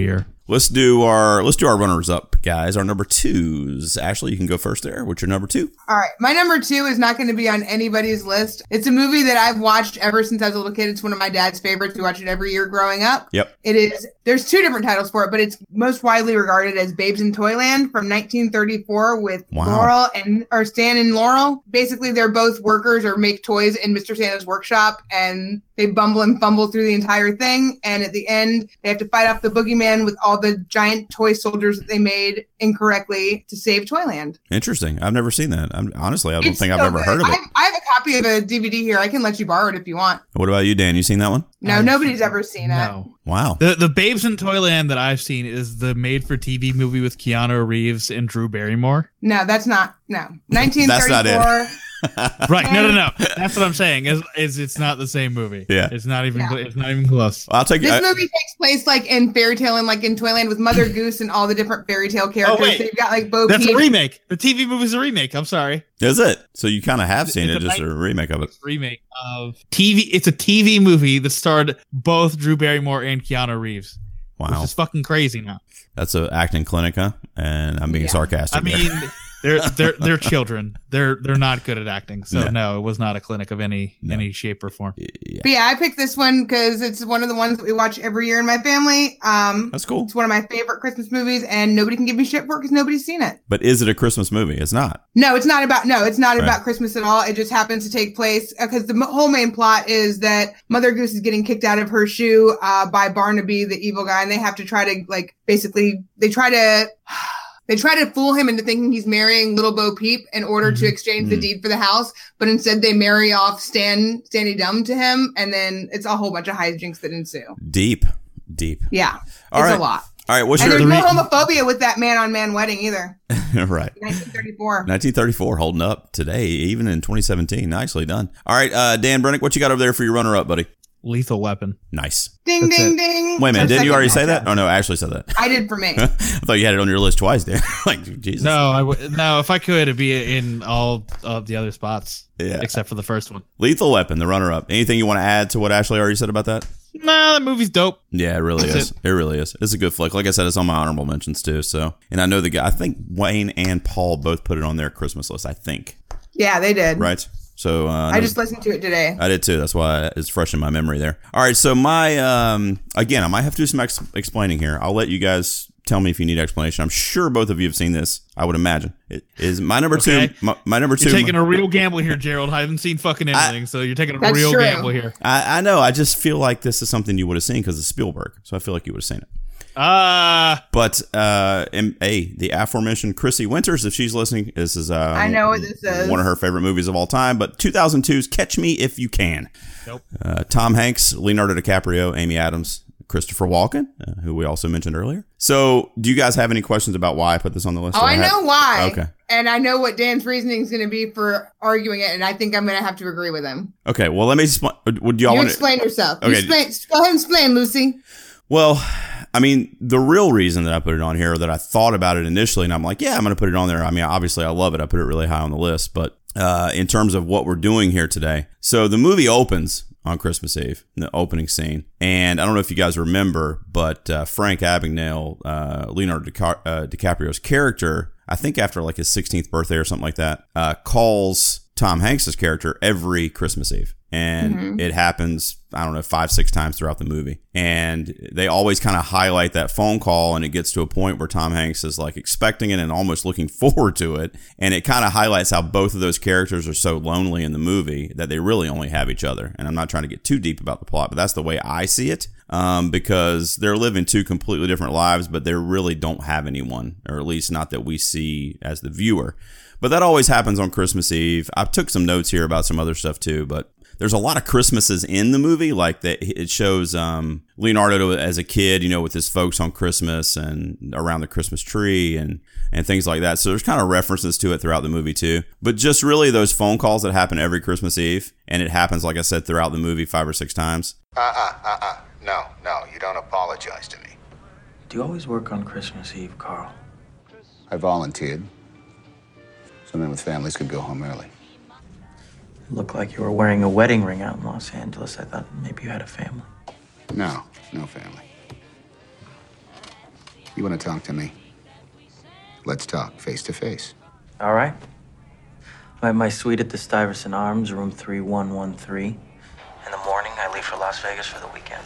Let's do our let's do our runners up, guys. Our number twos. Ashley, you can go first there. What's your number two? All right. My number two is not going to be on anybody's list. It's a movie that I've watched ever since I was a little kid. It's one of my dad's favorites. We watch it every year growing up. Yep. It is, there's two different titles for it, but it's most widely regarded as Babes in Toyland from nineteen thirty-four with Wow. Laurel and, or Stan and Laurel. Basically, they're both workers or make toys in Mister Santa's workshop, and they bumble and fumble through the entire thing. And at the end, they have to fight off the boogeyman with all the giant toy soldiers that they made incorrectly to save Toyland. Interesting. I've never seen that. I'm, honestly, I don't It's think I've so ever good. heard of it. I, I have a copy of a D V D here. I can let you borrow it if you want. What about you, Dan? You seen that one? No, nobody's ever seen it. No. Wow. The the Babes in Toyland that I've seen is the made-for-T V movie with Keanu Reeves and Drew Barrymore. No, that's not. No. nineteen thirty-four. That's not it. Right? No, no, no. That's what I'm saying. Is is it's not the same movie? Yeah. It's not even. Yeah. cl- It's not even close. I'll take This I- movie takes place like in fairy tale and like in Toyland with Mother Goose and all the different fairy tale characters. Oh, wait. So you've got like Bo That's Peep. a remake. The T V movie's a remake. I'm sorry. Is it? So you kind of have seen It's it, a just a nice- remake of it. Remake of T V. It's a T V movie that starred both Drew Barrymore and Keanu Reeves. Wow. Which is fucking crazy now. That's a acting clinic, huh? And I'm being Yeah. sarcastic. I mean, there. they're they're they're children. They're they're not good at acting. So No. no, it was not a clinic of any No. any shape or form. Yeah. But yeah, I picked this one because it's one of the ones that we watch every year in my family. Um, That's cool. It's one of my favorite Christmas movies, and nobody can give me shit for it because nobody's seen it. But is it a Christmas movie? It's not. No, it's not about. No, it's not Right. about Christmas at all. It just happens to take place because the m- whole main plot is that Mother Goose is getting kicked out of her shoe uh, by Barnaby, the evil guy, and they have to try to like basically they try to. They try to fool him into thinking he's marrying Little Bo Peep in order to exchange the Mhm. deed for the house, but instead they marry off Stan Stanley Dumb to him, and then it's a whole bunch of hijinks that ensue. Deep. Deep. Yeah, All it's right. a lot. All right. What's And your there's no homophobia with that man-on-man wedding either. right? nineteen thirty-four. nineteen thirty-four, holding up today, even in twenty seventeen. Nicely done. All right, uh, Dan Brennick, what you got over there for your runner-up, buddy? Lethal Weapon. Nice. Ding, That's ding, it. ding. Wait a minute, Our didn't you second already say matchup. that? Oh no, Ashley said that. I did for me. I thought you had it on your list twice, Dan. like Jesus. No, I w- no. If I could, it'd be in all of the other spots, Yeah. except for the first one. Lethal Weapon, the runner-up. Anything you want to add to what Ashley already said about that? Nah, that movie's dope. Yeah, it really That's is. It. it really is. It's a good flick. Like I said, it's on my honorable mentions too. So, and I know the guy. I think Wayne and Paul both put it on their Christmas list. I think. Yeah, they did. Right. So uh, I just listened to it today. I did too. That's why it's fresh in my memory there. All right. So my um again, I might have to do some ex- explaining here. I'll let you guys tell me if you need explanation. I'm sure both of you have seen this. I would imagine it is my number Okay. two. My, my number two. You're taking a real gamble here, Gerald. I haven't seen fucking anything, so you're taking a That's real true. gamble here. I, I know. I just feel like this is something you would have seen because it's Spielberg. So I feel like you would have seen it. Ah, But uh, and, hey, the aforementioned Chrissy Winters, if she's listening, this is um, I know what this is. one of her favorite movies of all time. But two thousand two's Catch Me If You Can. Nope. Uh, Tom Hanks, Leonardo DiCaprio, Amy Adams, Christopher Walken, uh, who we also mentioned earlier. So, do you guys have any questions about why I put this on the list? Oh, Or I have- know why. Okay. And I know what Dan's reasoning is going to be for arguing it, and I think I'm going to have to agree with him. Okay. Well, let me explain. Would y'all You want explain yourself. You Okay. explain, go ahead and explain, Lucy. Well, I mean, the real reason that I put it on here, that I thought about it initially, and I'm like, yeah, I'm going to put it on there. I mean, obviously, I love it. I put it really high on the list. But uh, in terms of what we're doing here today, so the movie opens on Christmas Eve, in the opening scene. And I don't know if you guys remember, but uh, Frank Abagnale, uh, Leonardo DiCa- uh, DiCaprio's character, I think after like his sixteenth birthday or something like that, uh, calls Tom Hanks's character every Christmas Eve. And Mhm. it happens, I don't know, five, six times throughout the movie. And they always kind of highlight that phone call, and it gets to a point where Tom Hanks is like expecting it and almost looking forward to it. And it kind of highlights how both of those characters are so lonely in the movie that they really only have each other. And I'm not trying to get too deep about the plot, but that's the way I see it. Um, because they're living two completely different lives, but they really don't have anyone, or at least not that we see as the viewer. But that always happens on Christmas Eve. I took some notes here about some other stuff too, but there's a lot of Christmases in the movie. Like that, it shows um, Leonardo as a kid, you know, with his folks on Christmas and around the Christmas tree and, and things like that. So there's kind of references to it throughout the movie too. But just really those phone calls that happen every Christmas Eve. And it happens, like I said, throughout the movie five or six times. Uh-uh, uh-uh. No, no, you don't apologize to me. Do you always work on Christmas Eve, Carl? I volunteered. So men with families could go home early. You look like you were wearing a wedding ring out in Los Angeles. I thought maybe you had a family. No, no family. You want to talk to me? Let's talk face to face. All right. I'm at my suite at the Stuyvesant Arms, room three one one three. In the morning, I leave for Las Vegas for the weekend.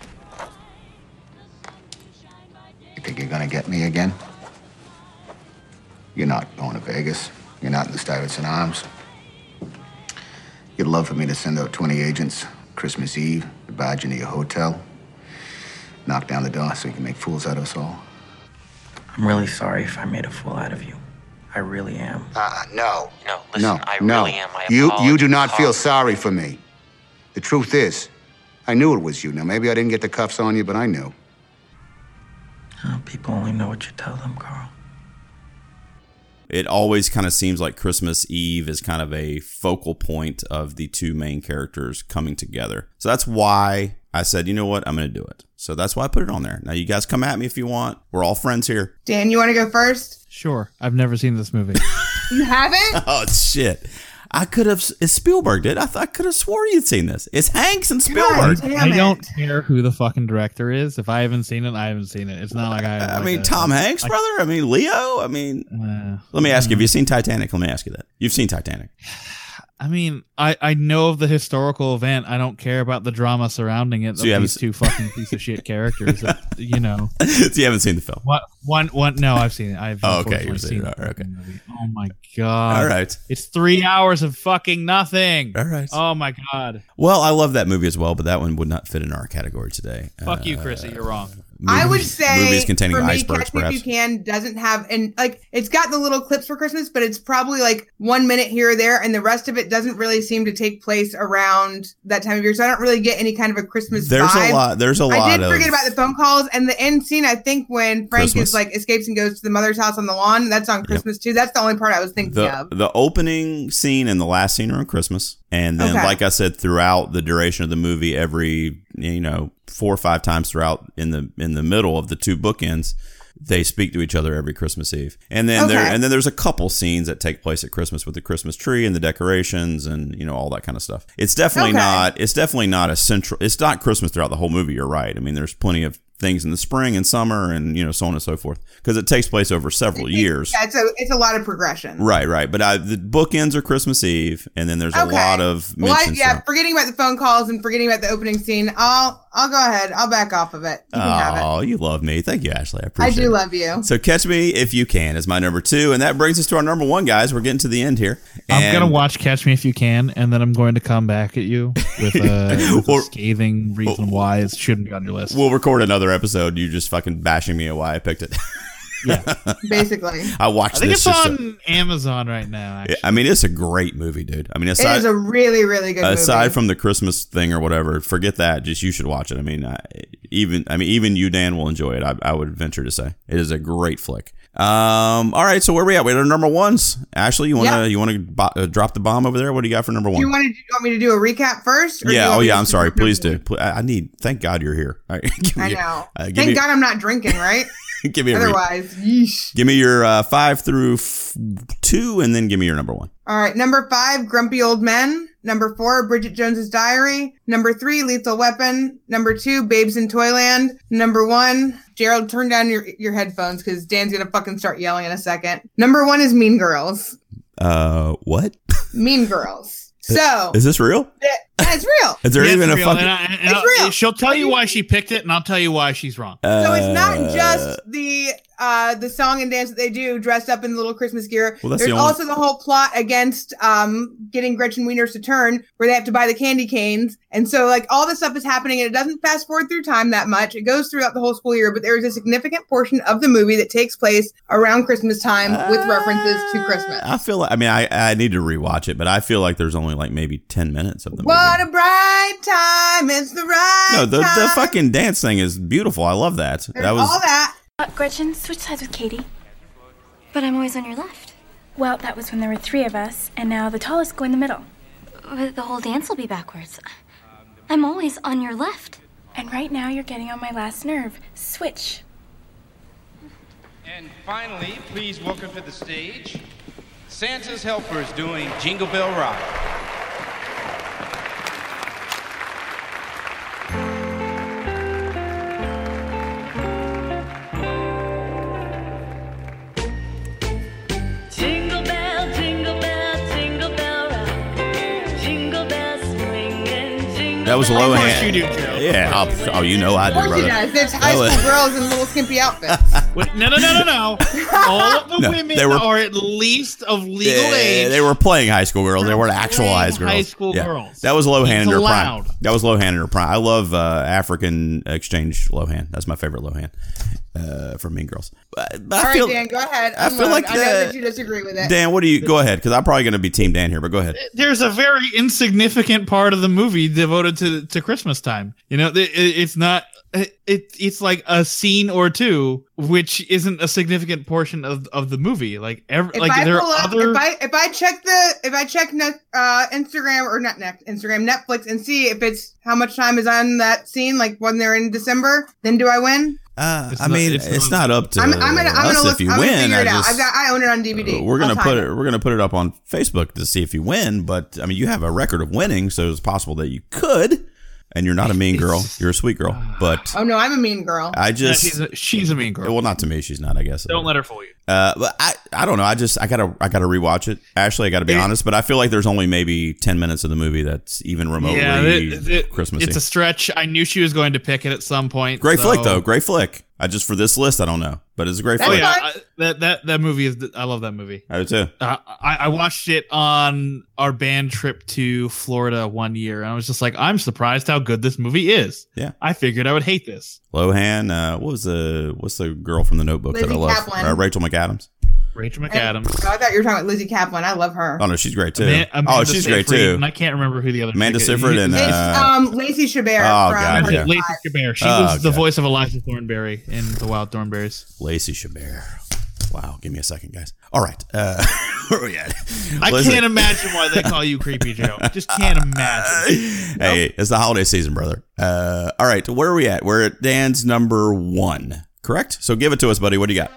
You think you're gonna get me again? You're not going to Vegas. You're not in the Stuyvesant Arms. You'd love for me to send out twenty agents Christmas Eve to barge into your hotel, knock down the door so you can make fools out of us all. I'm really sorry if I made a fool out of you. I really am. Uh, no. No, listen, no, I no. really am. I you, you do apologize. not feel sorry for me. The truth is, I knew it was you. Now, maybe I didn't get the cuffs on you, but I knew. Oh, people only know what you tell them, Carl. It always kind of seems like Christmas Eve is kind of a focal point of the two main characters coming together. So that's why I said, you know what, I'm going to do it. So that's why I put it on there. Now you guys come at me if you want. We're all friends here. Dan, you want to go first? Sure. I've never seen this movie. You haven't? Oh, shit. I could have, it's Spielberg, did I? Th- I could have swore you'd seen this. It's Hanks and Spielberg. God, I don't care who the fucking director is. If I haven't seen it, I haven't seen it. It's not like I. I like mean, a- Tom Hanks, I- brother. I mean, Leo. I mean, Uh, let me ask you: have you seen Titanic? Let me ask you that. You've seen Titanic. I mean, I, I know of the historical event. I don't care about the drama surrounding it. So Of you haven't these two fucking piece of shit characters. That, you know. So you haven't seen the film. What one one? No, I've seen it. I've Oh, okay, unfortunately you've seen seen it. the All right, fucking movie. Oh my god! All right. It's three hours of fucking nothing. All right. Oh my god! Well, I love that movie as well, but that one would not fit in our category today. Fuck Uh, you, Chrissy. You're wrong. I would movies- say movies containing for me, icebergs, Catch Me If perhaps. You Can doesn't have, and like it's got the little clips for Christmas, but it's probably like one minute here or there, and the rest of it doesn't really seem to take place around that time of year. So I don't really get any kind of a Christmas There's vibe. a lot. There's a lot I did of. forget about the phone calls and the end scene. I think when Frank Christmas. is like escapes and goes to the mother's house on the lawn, that's on Christmas too. That's the only part I was thinking the of. the opening scene and the last scene are on Christmas, and then Okay. like I said, throughout the duration of the movie, every you know four or five times throughout in the in the middle of the two bookends, they speak to each other every Christmas Eve, and then there Okay. and then there's a couple scenes that take place at Christmas with the Christmas tree and the decorations and you know all that kind of stuff. It's definitely Okay. not. It's definitely not a central. It's not Christmas throughout the whole movie. You're right. I mean, there's plenty of things in the spring and summer and you know so on and so forth because it takes place over several years. Yeah, it's a it's a lot of progression. Right, right. But I, the bookends are Christmas Eve, and then there's a Okay. lot of Well, I, mentions. yeah, throughout- forgetting about the phone calls and forgetting about the opening scene. I'll I'll go ahead. I'll back off of it. You can have it. Oh, you love me. Thank you, Ashley. I I appreciate it. do love you. So Catch Me If You Can is my number two, and that brings us to our number one, guys. We're getting to the end here. I'm And- gonna watch Catch Me If You Can, and then I'm going to come back at you with a, with a Or- scathing reason why it shouldn't be on your list. We'll record another episode. You just fucking bashing me at why I picked it. Basically, I watched I think this it's just. on to- Amazon right now. Actually. I mean, it's a great movie, dude. I mean, it aside is a really really good aside movie. from the Christmas thing or whatever, forget that. Just you should watch it. I mean, I, even I mean, even you, Dan, will enjoy it. I, I would venture to say it is a great flick. Um. All right. So where are we at? We're at our number ones. Ashley, you wanna Yeah. you wanna bo- uh, drop the bomb over there? What do you got for number Do one? you want to? You want me to do a recap first? or do you Yeah. want Oh me yeah. to I'm just- sorry. Please do. Pl- I I need. Thank God you're here. All right. give me I your- know. uh, give Thank me, God I'm not drinking, right? give me a re- Otherwise, yeesh. give me your uh, five through f- two, and then give me your number one. All right, number five, Grumpy Old Men. Number four, Bridget Jones's Diary. Number three, Lethal Weapon. Number two, Babes in Toyland. Number one, Gerald, turn down your, your headphones because Dan's gonna fucking start yelling in a second. Number one is Mean Girls. Uh, what? Mean Girls. So Is this real? th- it's real. Is there Yeah, even it's a real, fucking? and I- and It's I'll- real. She'll tell you why she picked it, and I'll tell you why she's wrong. So it's not Uh, just the uh, the song and dance that they do dressed up in the little Christmas gear. Well, that's There's the only- also the whole plot against um, getting Gretchen Wieners to turn, where they have to buy the candy canes. And so, like, all this stuff is happening, and it doesn't fast forward through time that much. It goes throughout the whole school year, but there is a significant portion of the movie that takes place around Christmas time with references to Christmas. I feel like, I mean, I, I need to rewatch it, but I feel like there's only like maybe ten minutes of the movie. What a bright time! It's the right No, the, time. the fucking dance thing is beautiful. I love that. There's That was all that. Uh, Gretchen, switch sides with Katie. But I'm always on your left. Well, that was when there were three of us, and now the tallest go in the middle. But the whole dance will be backwards. I'm always on your left. And right now you're getting on my last nerve. Switch. And finally, please welcome to the stage Santa's Helpers doing Jingle Bell Rock. was Of Lohan. course you do, Joe. Yeah. Oh, oh, you know I Of do, course he brother. does. There's high That was- school girls in little skimpy outfits. Wait, no, no, no, no, no. All of the No, women they were- are at least of legal Yeah, age. they were playing high school girls. They weren't Playing actualized girls. high school Yeah. girls. That was Lohan It's in her allowed. prime. That was Lohan in her prime. I love uh, African exchange Lohan. That's my favorite Lohan uh, from Mean Girls. But, but All I right, feel, Dan, go ahead. I feel Unload. like I know that- that you disagree with it. Dan, what do you go ahead? Because I'm probably going to be Team Dan here, but go ahead. There's a very insignificant part of the movie devoted to, to Christmas time. You know, it, it's not. It, it it's like a scene or two, which isn't a significant portion of, of the movie. Like every, If like I there pull are up, other. if I if I check the if I check net, uh, Instagram or not net, Instagram Netflix and see if it's how much time is on that scene, like when they're in December, then do I win? Uh, It's I not- mean, it's it's, not- not up to I'm, I'm gonna I'm us gonna look. if you I'm gonna win. figure I it out. just- I've got I own it on D V D. We're gonna I'll put time it. We're gonna put it up on Facebook to see if you win. But I mean, you have a record of winning, so it's possible that you could. And you're not a mean girl. You're a sweet girl. But Oh no, I'm a mean girl. I just she's a, she's a mean girl. well, not to me. She's not. I guess. Don't let her fool you. Uh, but I, I don't know. I just, I gotta, I gotta rewatch it. Ashley, I gotta be It- honest, but I feel like there's only maybe ten minutes of the movie that's even remotely Yeah, it, it, Christmassy. it's a stretch. I knew she was going to pick it at some point. Great so- flick though. Great flick. I just for this list, I don't know, but it's a great Oh flick. yeah, I, that that that movie is. I love that movie. I do too. Uh, I, I watched it on our band trip to Florida one year, and I was just like, I'm surprised how good this movie is. Yeah. I figured I would hate this. Lohan. Uh, what was the what's the girl from the Notebook that I Lizzie love? Kaplan. Uh, Rachel McAdams. Rachel And- McAdams. oh, I thought you were talking about Lizzie Kaplan. I love her. Oh no, she's great too. Ama- Amanda oh, she's great Seyfried, too. And I can't remember who the other Amanda chick is. Seyfried and It's uh, um Lacey Chabert oh, from God, Honey yeah. Lacey Pie. Chabert. She Oh, was the okay. voice of Eliza Thornberry in The Wild Thornberries. Lacey Chabert. Wow, give me a second, guys. All right, uh, where are we at? I Listen. can't imagine why they call you Creepy Joe. Just can't imagine. Hey, it's the holiday season, brother. Uh, all right, where are we at? We're at Dan's number one, correct? So give it to us, buddy. What do you got?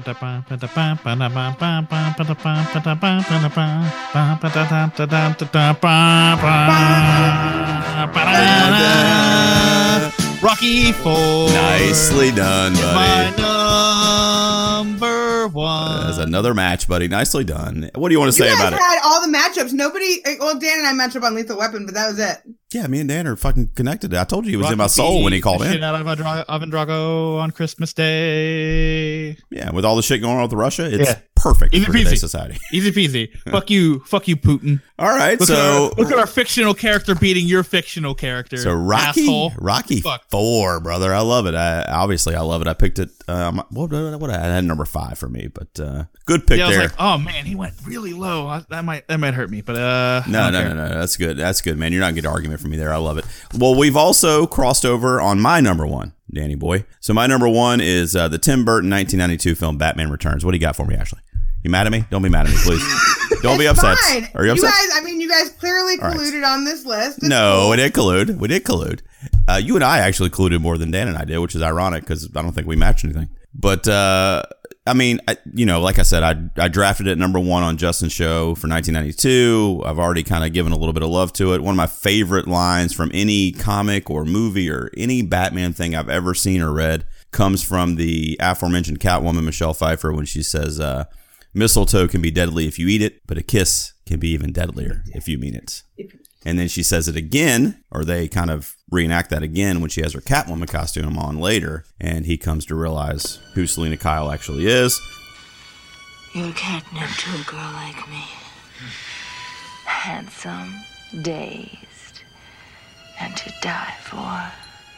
Rocky Four. Nicely done, My buddy. number one. That's another match, buddy. Nicely done. What do you want to You say guys about it? had all the matchups. Nobody. Well, Dan and I matched up on Lethal Weapon, but that was it. Yeah, me and Dan are fucking connected. I told you he was in my Rocky soul when he beat called the in. Shit out of Ivan Ivan Drago on Christmas Day. Yeah, with all the shit going on with Russia, it's Yeah. perfect Easy for today's peasy. society. Easy peasy. Fuck you. Fuck you, Putin. All right, Look, so at our, look at our fictional character beating your fictional character. So Rocky, asshole. Rocky Fuck. Four, brother, I love it. I obviously I love it. I picked it. Um, what, what I had number five for me, but uh, good pick Yeah, I was there. like, oh man, he went really low. I, that might that might hurt me, but uh, no, I no, don't no, care. no, that's good. That's good, man. You're not gonna get an argument from me there. I love it. Well, we've also crossed over on my number one, Danny boy. So my number one is uh, the Tim Burton nineteen ninety-two film Batman Returns. What do you got for me, Ashley? You mad at me? Don't be mad at me, please. Don't be It's upset. fine. Are you You upset? guys. I mean, you guys clearly All right. colluded on this list. It's No, cool. we did collude. We did collude. Uh, you and I actually colluded more than Dan and I did, which is ironic because I don't think we matched anything. But uh, I mean, I, you know, like I said, I I drafted it number one on Justin's show for nineteen ninety-two. I've already kind of given a little bit of love to it. One of my favorite lines from any comic or movie or any Batman thing I've ever seen or read comes from the aforementioned Catwoman Michelle Pfeiffer when she says, uh, "Mistletoe can be deadly if you eat it, but a kiss can be even deadlier if you mean it." And then she says it again, or they kind of reenact that again when she has her Catwoman costume on later, and he comes to realize who Selena Kyle actually is. You're catnip to a girl like me. Handsome, dazed, and to die for.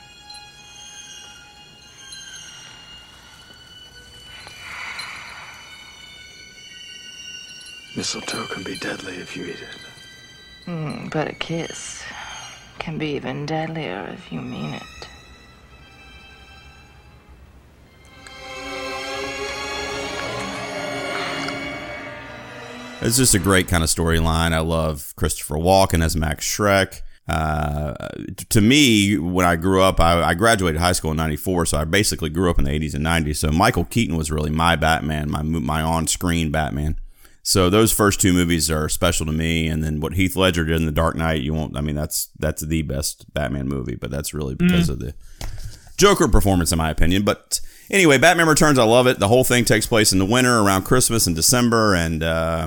Mistletoe can be deadly if you eat it. Mm, but a kiss can be even deadlier if you mean it. It's just a great kind of storyline. I love Christopher Walken as Max Schreck. Uh, to me, when I grew up, I, I graduated high school in ninety-four, so I basically grew up in the eighties and nineties. So Michael Keaton was really my Batman, my my on-screen Batman. So those first two movies are special to me, and then what Heath Ledger did in The Dark Knight, you won't. I mean, that's that's the best Batman movie, but that's really because Mm. of the Joker performance, in my opinion. But anyway, Batman Returns, I love it. The whole thing takes place in the winter around Christmas and December, and uh,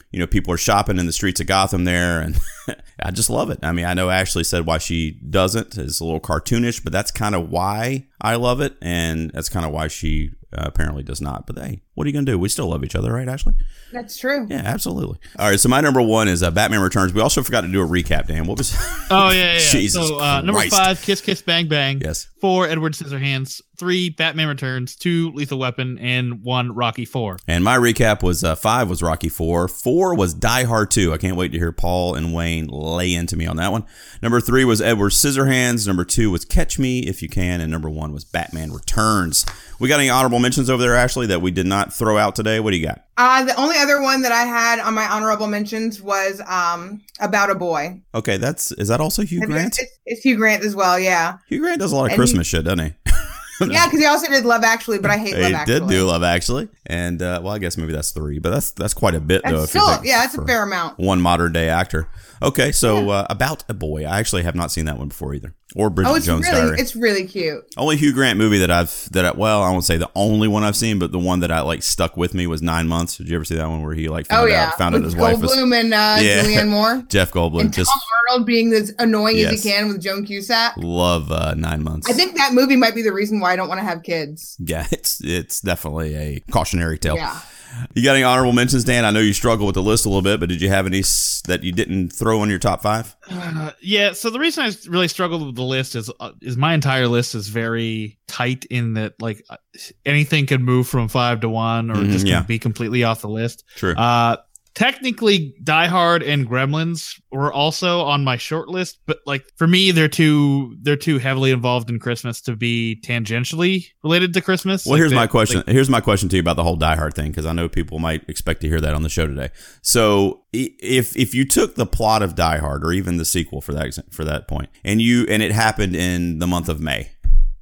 you know, people are shopping in the streets of Gotham there, and I just love it. I mean, I know Ashley said why she doesn't. It's a little cartoonish, but that's kind of why I love it, and that's kind of why she uh, apparently does not. But hey, what are you going to do? We still love each other, right, Ashley? That's true. Yeah, absolutely. All right, so my number one is uh, Batman Returns. We also forgot to do a recap, Dan. What was... Oh, yeah, yeah. Jesus so uh, number Christ. five, Kiss Kiss Bang Bang. Yes. Four, Edward Scissorhands. Three, Batman Returns. Two, Lethal Weapon. And one, Rocky Four. And my recap was uh, five was Rocky Four. Four was Die Hard Two. I can't wait to hear Paul and Wayne lay into me on that one. Number three was Edward Scissorhands. Number two was Catch Me If You Can. And number one was Batman Returns. We got any honorable mentions over there, Ashley, that we did not throw out today? What do you got? Uh, the only other one that I had on my honorable mentions was um, About a Boy. Okay, that's is that also Hugh Have you- Grant? It's, it's Hugh Grant as well, yeah. Hugh Grant does a lot of And Christmas shit, doesn't he? Yeah, because he also did Love Actually, but I hate Love He Actually. did do Love Actually, and uh, well, I guess maybe that's three, but that's that's quite a bit That's though. if you still, think yeah, that's a for fair amount. One modern day actor. Okay, so uh, About a Boy. I actually have not seen that one before either, or Bridget Oh, it's Jones' really, Diary. it's really cute. Only Hugh Grant movie that I've that I, well, I won't say the only one I've seen, but the one that I like stuck with me was Nine Months. Did you ever see that one where he like found Oh yeah, out found out with his wife was Goldblum and uh, Yeah. Julianne Moore, Jeff Goldblum? and Just Tom Arnold being as annoying as Yes. he can with Joan Cusack. love uh, Nine Months. I think that movie might be the reason why I don't want to have kids. Yeah, it's it's definitely a cautionary tale. Yeah. You got any honorable mentions, Dan? I know you struggle with the list a little bit, but did you have any s- that you didn't throw on your top five? Uh, yeah, so the reason I really struggled with the list is uh, is my entire list is very tight in that like uh, anything could move from five to one or Mhm, just yeah. be completely off the list. True. Uh, technically, Die Hard and Gremlins were also on my short list, but like for me, they're too they're too heavily involved in Christmas to be tangentially related to Christmas. Well, Like, here's they- my question. like- here's my question to you about the whole Die Hard thing, because I know people might expect to hear that on the show today. So, i- if if you took the plot of Die Hard, or even the sequel for that exa- for that point, and you and it happened in the month of May,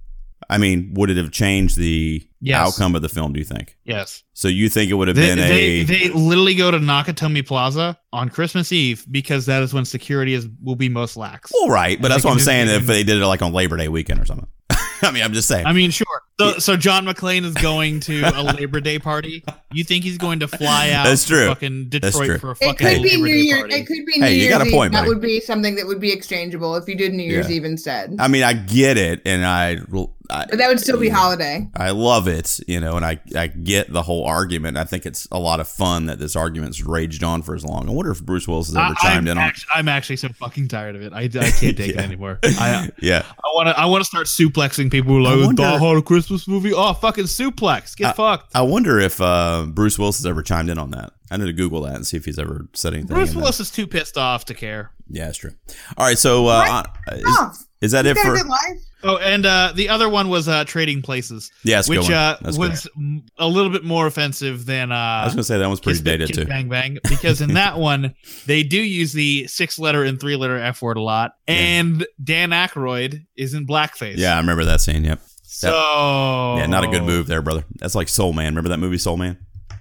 I mean, would it have changed the Yes. outcome of the film? Do you think? Yes. So you think it would have They, been they, a they literally go to Nakatomi Plaza on Christmas Eve because that is when security is will be most lax. well, right? But And that's they what can I'm saying. just- If they did it like on Labor Day weekend or something, I mean, I'm just saying. I mean, sure. So, so John McClane is going to a Labor Day party. You think he's going to fly out That's to true. fucking That's Detroit true. for a It fucking could be Labor New Day Year. party? It could be New Hey, you Year's got a Eve. point, That buddy. would be something that would be exchangeable if you did New Year's Yeah. Eve instead. I mean, I get it, and I, I But that would still be holiday. I love it, you know, and I, I get the whole argument. I think it's a lot of fun that this argument's raged on for as long. I wonder if Bruce Willis has ever I, chimed I'm in on. Actually, I'm actually so fucking tired of it. I, I can't take it Yeah. anymore. I Yeah, I want to I want to start suplexing people who are I like, wonder- "Die Hard Christmas movie." Oh, fucking suplex. Get I, fucked. I wonder if uh, Bruce Willis has ever chimed in on that. I need to Google that and see if he's ever said anything. Bruce in that. Willis is too pissed off to care. Yeah, that's true. All right, so uh, uh, is, is that He's it got a for? good life. Oh, and uh, the other one was uh, Trading Places. Yeah, that's a good which one. uh, That's good. was m- a little bit more offensive than. Uh, I was gonna say that one's pretty Kiss, dated Kiss too. Bang Bang, because in that one they do use the six-letter and three-letter F word a lot, and Dan Aykroyd is in blackface. Yeah, I remember that scene. Yep. So yeah, not a good move there, brother. That's like Soul Man. Remember that movie, Soul Man?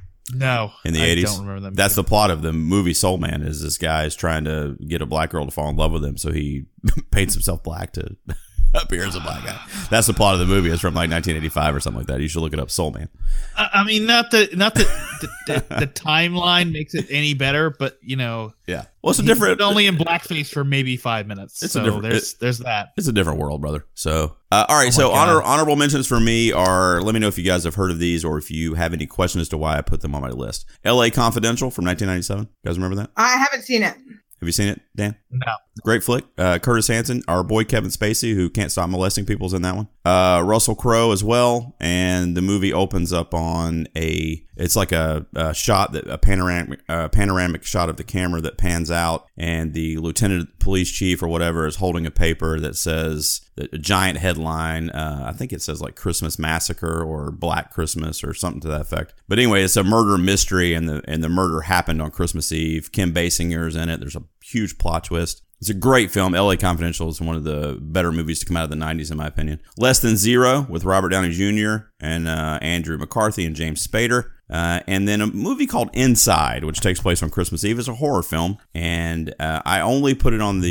No, In the I eighties, don't remember that. That's the plot of the movie Soul Man. Is this guy is trying to get a black girl to fall in love with him, so he paints himself black to appear as a black guy. That's the plot of the movie. It's from like nineteen eighty-five or something like that. You should look it up, Soul Man. I I mean, not that not that the, the, the timeline makes it any better, but you know, Yeah. Well, it's a he's different. only in blackface for maybe five minutes. It's a so different- there's it- there's that. It's a different world, brother. So, uh, all right. Oh so, my God. honor, honorable mentions for me are. Let me know if you guys have heard of these, or if you have any questions as to why I put them on my list. L A Confidential from nineteen ninety-seven. You guys remember that? I haven't seen it. Have you seen it, Dan? No. Great flick. Uh, Curtis Hanson, our boy Kevin Spacey, who can't stop molesting people, is in that one. Uh, Russell Crowe as well. And the movie opens up on a. It's like a, a shot that a panoramic uh, panoramic shot of the camera that pans out, and the lieutenant police chief or whatever is holding a paper that says a giant headline. Uh, I think it says like Christmas Massacre or Black Christmas or something to that effect. But anyway, it's a murder mystery, and the and the murder happened on Christmas Eve. Kim Basinger's in it. There's a huge plot twist. It's a great film. L A Confidential is one of the better movies to come out of the nineties, in my opinion. Less Than Zero with Robert Downey Junior and uh, Andrew McCarthy and James Spader. Uh, and then a movie called Inside, which takes place on Christmas Eve. It's a horror film. And uh, I only put it on the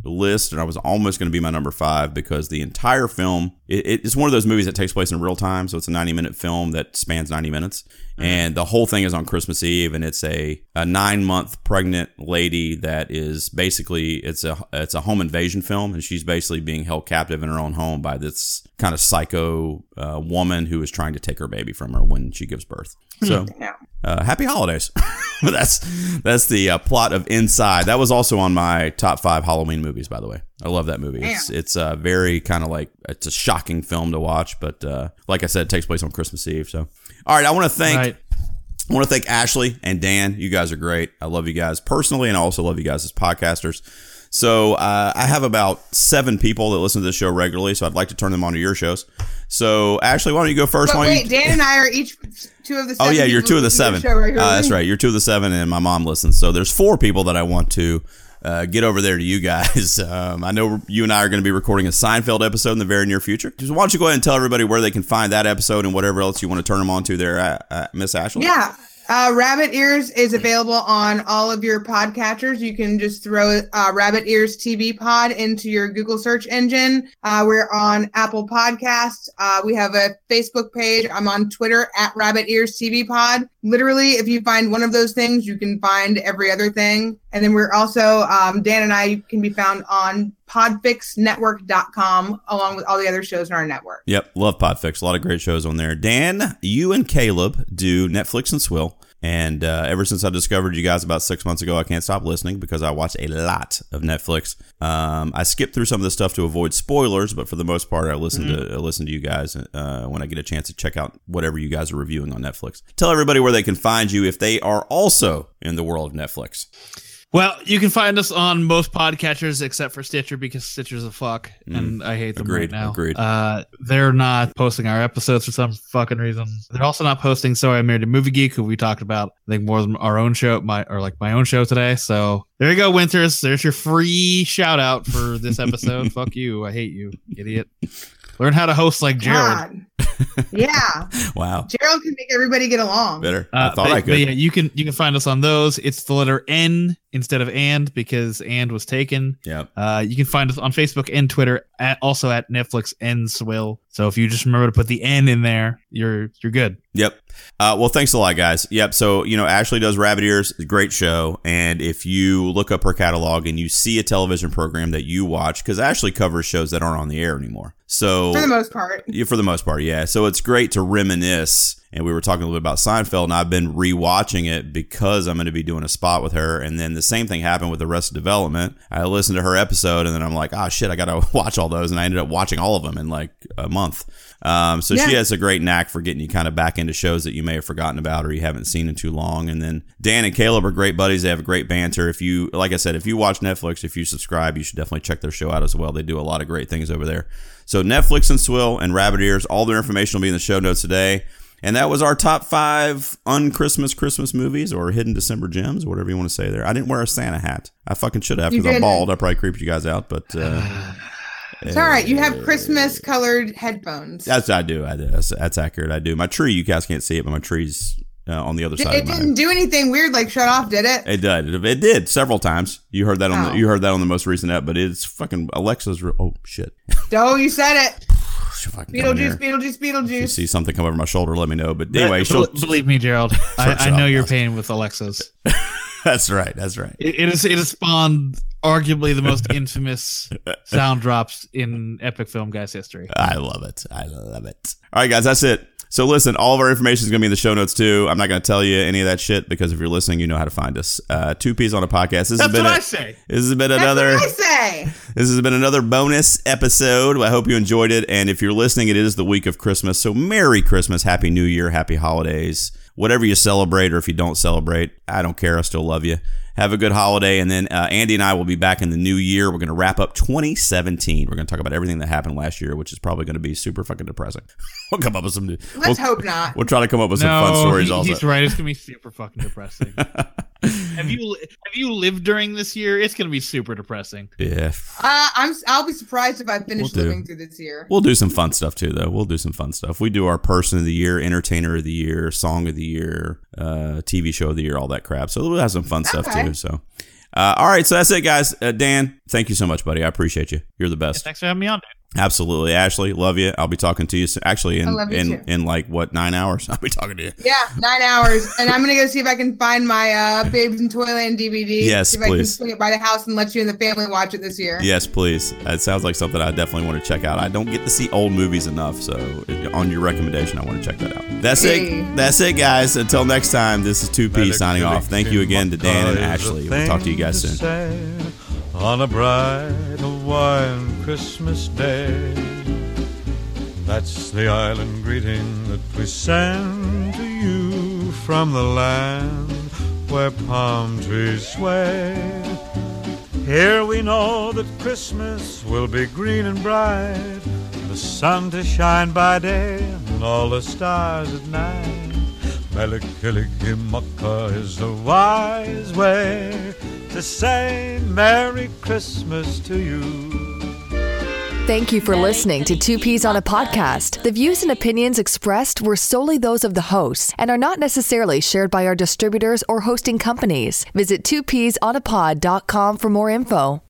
list, and I was almost going to be my number five because the entire film, it, it's one of those movies that takes place in real time. So it's a ninety minute film that spans ninety minutes. Mm-hmm. And the whole thing is on Christmas Eve, and it's a, a nine month pregnant lady that is basically, it's a, it's a home invasion film, and she's basically being held captive in her own home by this kind of psycho uh, woman who is trying to take her baby from her when she gives birth. So, uh, happy holidays. that's that's the uh, plot of Inside. That was also on my top five Halloween movies, by the way. I love that movie. It's it's uh, very kind of like, it's a shocking film to watch, but uh, like I said, it takes place on Christmas Eve. So, all right, I want to thank right. I want to thank Ashley and Dan. You guys are great. I love you guys personally, and I also love you guys as podcasters. So uh, I have about seven people that listen to this show regularly, so I'd like to turn them on to your shows. So, Ashley, why don't you go first? But why wait, you... Dan and I are each two of the seven. Oh, yeah, you're two of the seven. Uh, that's right. You're two of the seven, and my mom listens. So there's four people that I want to uh, get over there to you guys. Um, I know you and I are going to be recording a Seinfeld episode in the very near future. Just why don't you go ahead and tell everybody where they can find that episode and whatever else you want to turn them on to there, uh, uh, Miss Ashley? Yeah. Uh, Rabbit Ears is available on all of your podcatchers. You can just throw uh, Rabbit Ears T V Pod into your Google search engine. Uh, we're on Apple Podcasts. Uh, we have a Facebook page. I'm on Twitter at Rabbit Ears T V Pod. Literally, if you find one of those things, you can find every other thing. And then we're also, um, Dan and I can be found on podfix network dot com along with all the other shows in our network. Yep, love Podfix. A lot of great shows on there. Dan, you and Caleb do Netflix and Swill. And uh, ever since I discovered you guys about six months ago, I can't stop listening because I watch a lot of Netflix. Um, I skip through some of the stuff to avoid spoilers, but for the most part, I listen mm-hmm. to I listen to you guys uh, when I get a chance to check out whatever you guys are reviewing on Netflix. Tell everybody where they can find you if they are also in the world of Netflix. Well, you can find us on most podcatchers except for Stitcher because Stitcher's a fuck, mm. and I hate them agreed, right now. Agreed. Uh, they're not posting our episodes for some fucking reason. They're also not posting So I Married a Movie Geek, who we talked about, I think, more than our own show, my or like my own show today. So there you go, Winters. There's your free shout out for this episode. Fuck you. I hate you, idiot. Learn how to host like Gerald. God. Yeah. Wow. Gerald can make everybody get along. Better. Uh, I thought but, I could. But yeah, you can you can find us on those. It's the letter N instead of and because and was taken. Yeah. Uh, you can find us on Facebook and Twitter, at, also at Netflix and Swill. So if you just remember to put the N in there, you're you're good. Yep. Uh, well, thanks a lot, guys. Yep. So, you know, Ashley does Rabbit Ears, great show. And if you look up her catalog and you see a television program that you watch, because Ashley covers shows that aren't on the air anymore. So for the most part, yeah, for the most part, yeah. So it's great to reminisce. And we were talking a little bit about Seinfeld, and I've been rewatching it because I'm going to be doing a spot with her. And then the same thing happened with Arrested Development. I listened to her episode, and then I'm like, oh, shit, I got to watch all those. And I ended up watching all of them in like a month. Um, so yeah. She has a great knack for getting you kind of back into shows that you may have forgotten about or you haven't seen in too long. And then Dan and Caleb are great buddies. They have a great banter. If you, like I said, if you watch Netflix, if you subscribe, you should definitely check their show out as well. They do a lot of great things over there. So Netflix and Swill and Rabbit Ears, all their information will be in the show notes today. And that was our top five un-Christmas Christmas movies or hidden December gems, whatever you want to say there. I didn't wear a Santa hat. I fucking should have because I'm bald. I probably creeped you guys out, but uh, it's all right. You have Christmas colored headphones. That's I do. I do. That's, that's accurate. I do. My tree, you guys can't see it, but my tree's uh, on the other it, side. It of my didn't head. do anything weird, like shut off, did it? It did. It did several times. You heard that on oh. the you heard that on the most recent app, but it's fucking Alexa's. Re- oh shit. Oh, you said it. Beetlejuice, Beetlejuice, Beetlejuice. If you see something come over my shoulder, let me know. But anyway, she'll, believe me, Gerald. I, I know your pain with Alexas. That's right. That's right. It, it is. It has spawned arguably the most infamous sound drops in epic film guys history. I love it. I love it. All right, guys, that's it. So listen, all of our information is going to be in the show notes too. I'm not going to tell you any of that shit because if you're listening, you know how to find us. Uh, Two Peas on a Podcast. This That's has been what a, I say. This has been another. That's what I say. This has been another bonus episode. I hope you enjoyed it. And if you're listening, it is the week of Christmas. So Merry Christmas, Happy New Year, Happy Holidays. Whatever you celebrate or if you don't celebrate, I don't care. I still love you. Have a good holiday. And then uh, Andy and I will be back in the new year. We're going to wrap up twenty seventeen. We're going to talk about everything that happened last year, which is probably going to be super fucking depressing. We'll come up with some. Let's we'll, hope not. We'll try to come up with no, some fun stories he, also. He's right. It's going to be super fucking depressing. Have you have you lived during this year? It's going to be super depressing. Yeah. Uh, I'm. I'll be surprised if I finish We'll living through this year. We'll do some fun stuff too, though. We'll do some fun stuff. We do our Person of the Year, Entertainer of the Year, Song of the Year, uh, T V Show of the Year, all that crap. So we'll have some fun Okay. stuff too. Okay. too. So, uh, all right. So that's it, guys. Uh, Dan, thank you so much, buddy. I appreciate you. You're the best. Thanks for having me on, dude. Absolutely. Ashley, love you. I'll be talking to you soon. Actually in, I love you in, too. in like what, nine hours? I'll be talking to you. Yeah, nine hours. And I'm going to go see if I can find my uh, Babes in Toyland D V D. Yes, see if I can please. swing it by the house and let you and the family watch it this year. Yes, please. It sounds like something I definitely want to check out. I don't get to see old movies enough, so on your recommendation, I want to check that out. That's Hey. it. That's it, guys. Until next time, this is two P signing off. Thank you again to Dan and Ashley. We'll talk to you guys soon. On a bright Hawaiian Christmas day, that's the island greeting that we send to you from the land where palm trees sway. Here we know that Christmas will be green and bright, the sun to shine by day and all the stars at night. Melikilikimaka is the wise way to say Merry Christmas to you. Thank you for listening to Two Peas on a Podcast. The views and opinions expressed were solely those of the hosts and are not necessarily shared by our distributors or hosting companies. Visit two peas on a pod dot com for more info.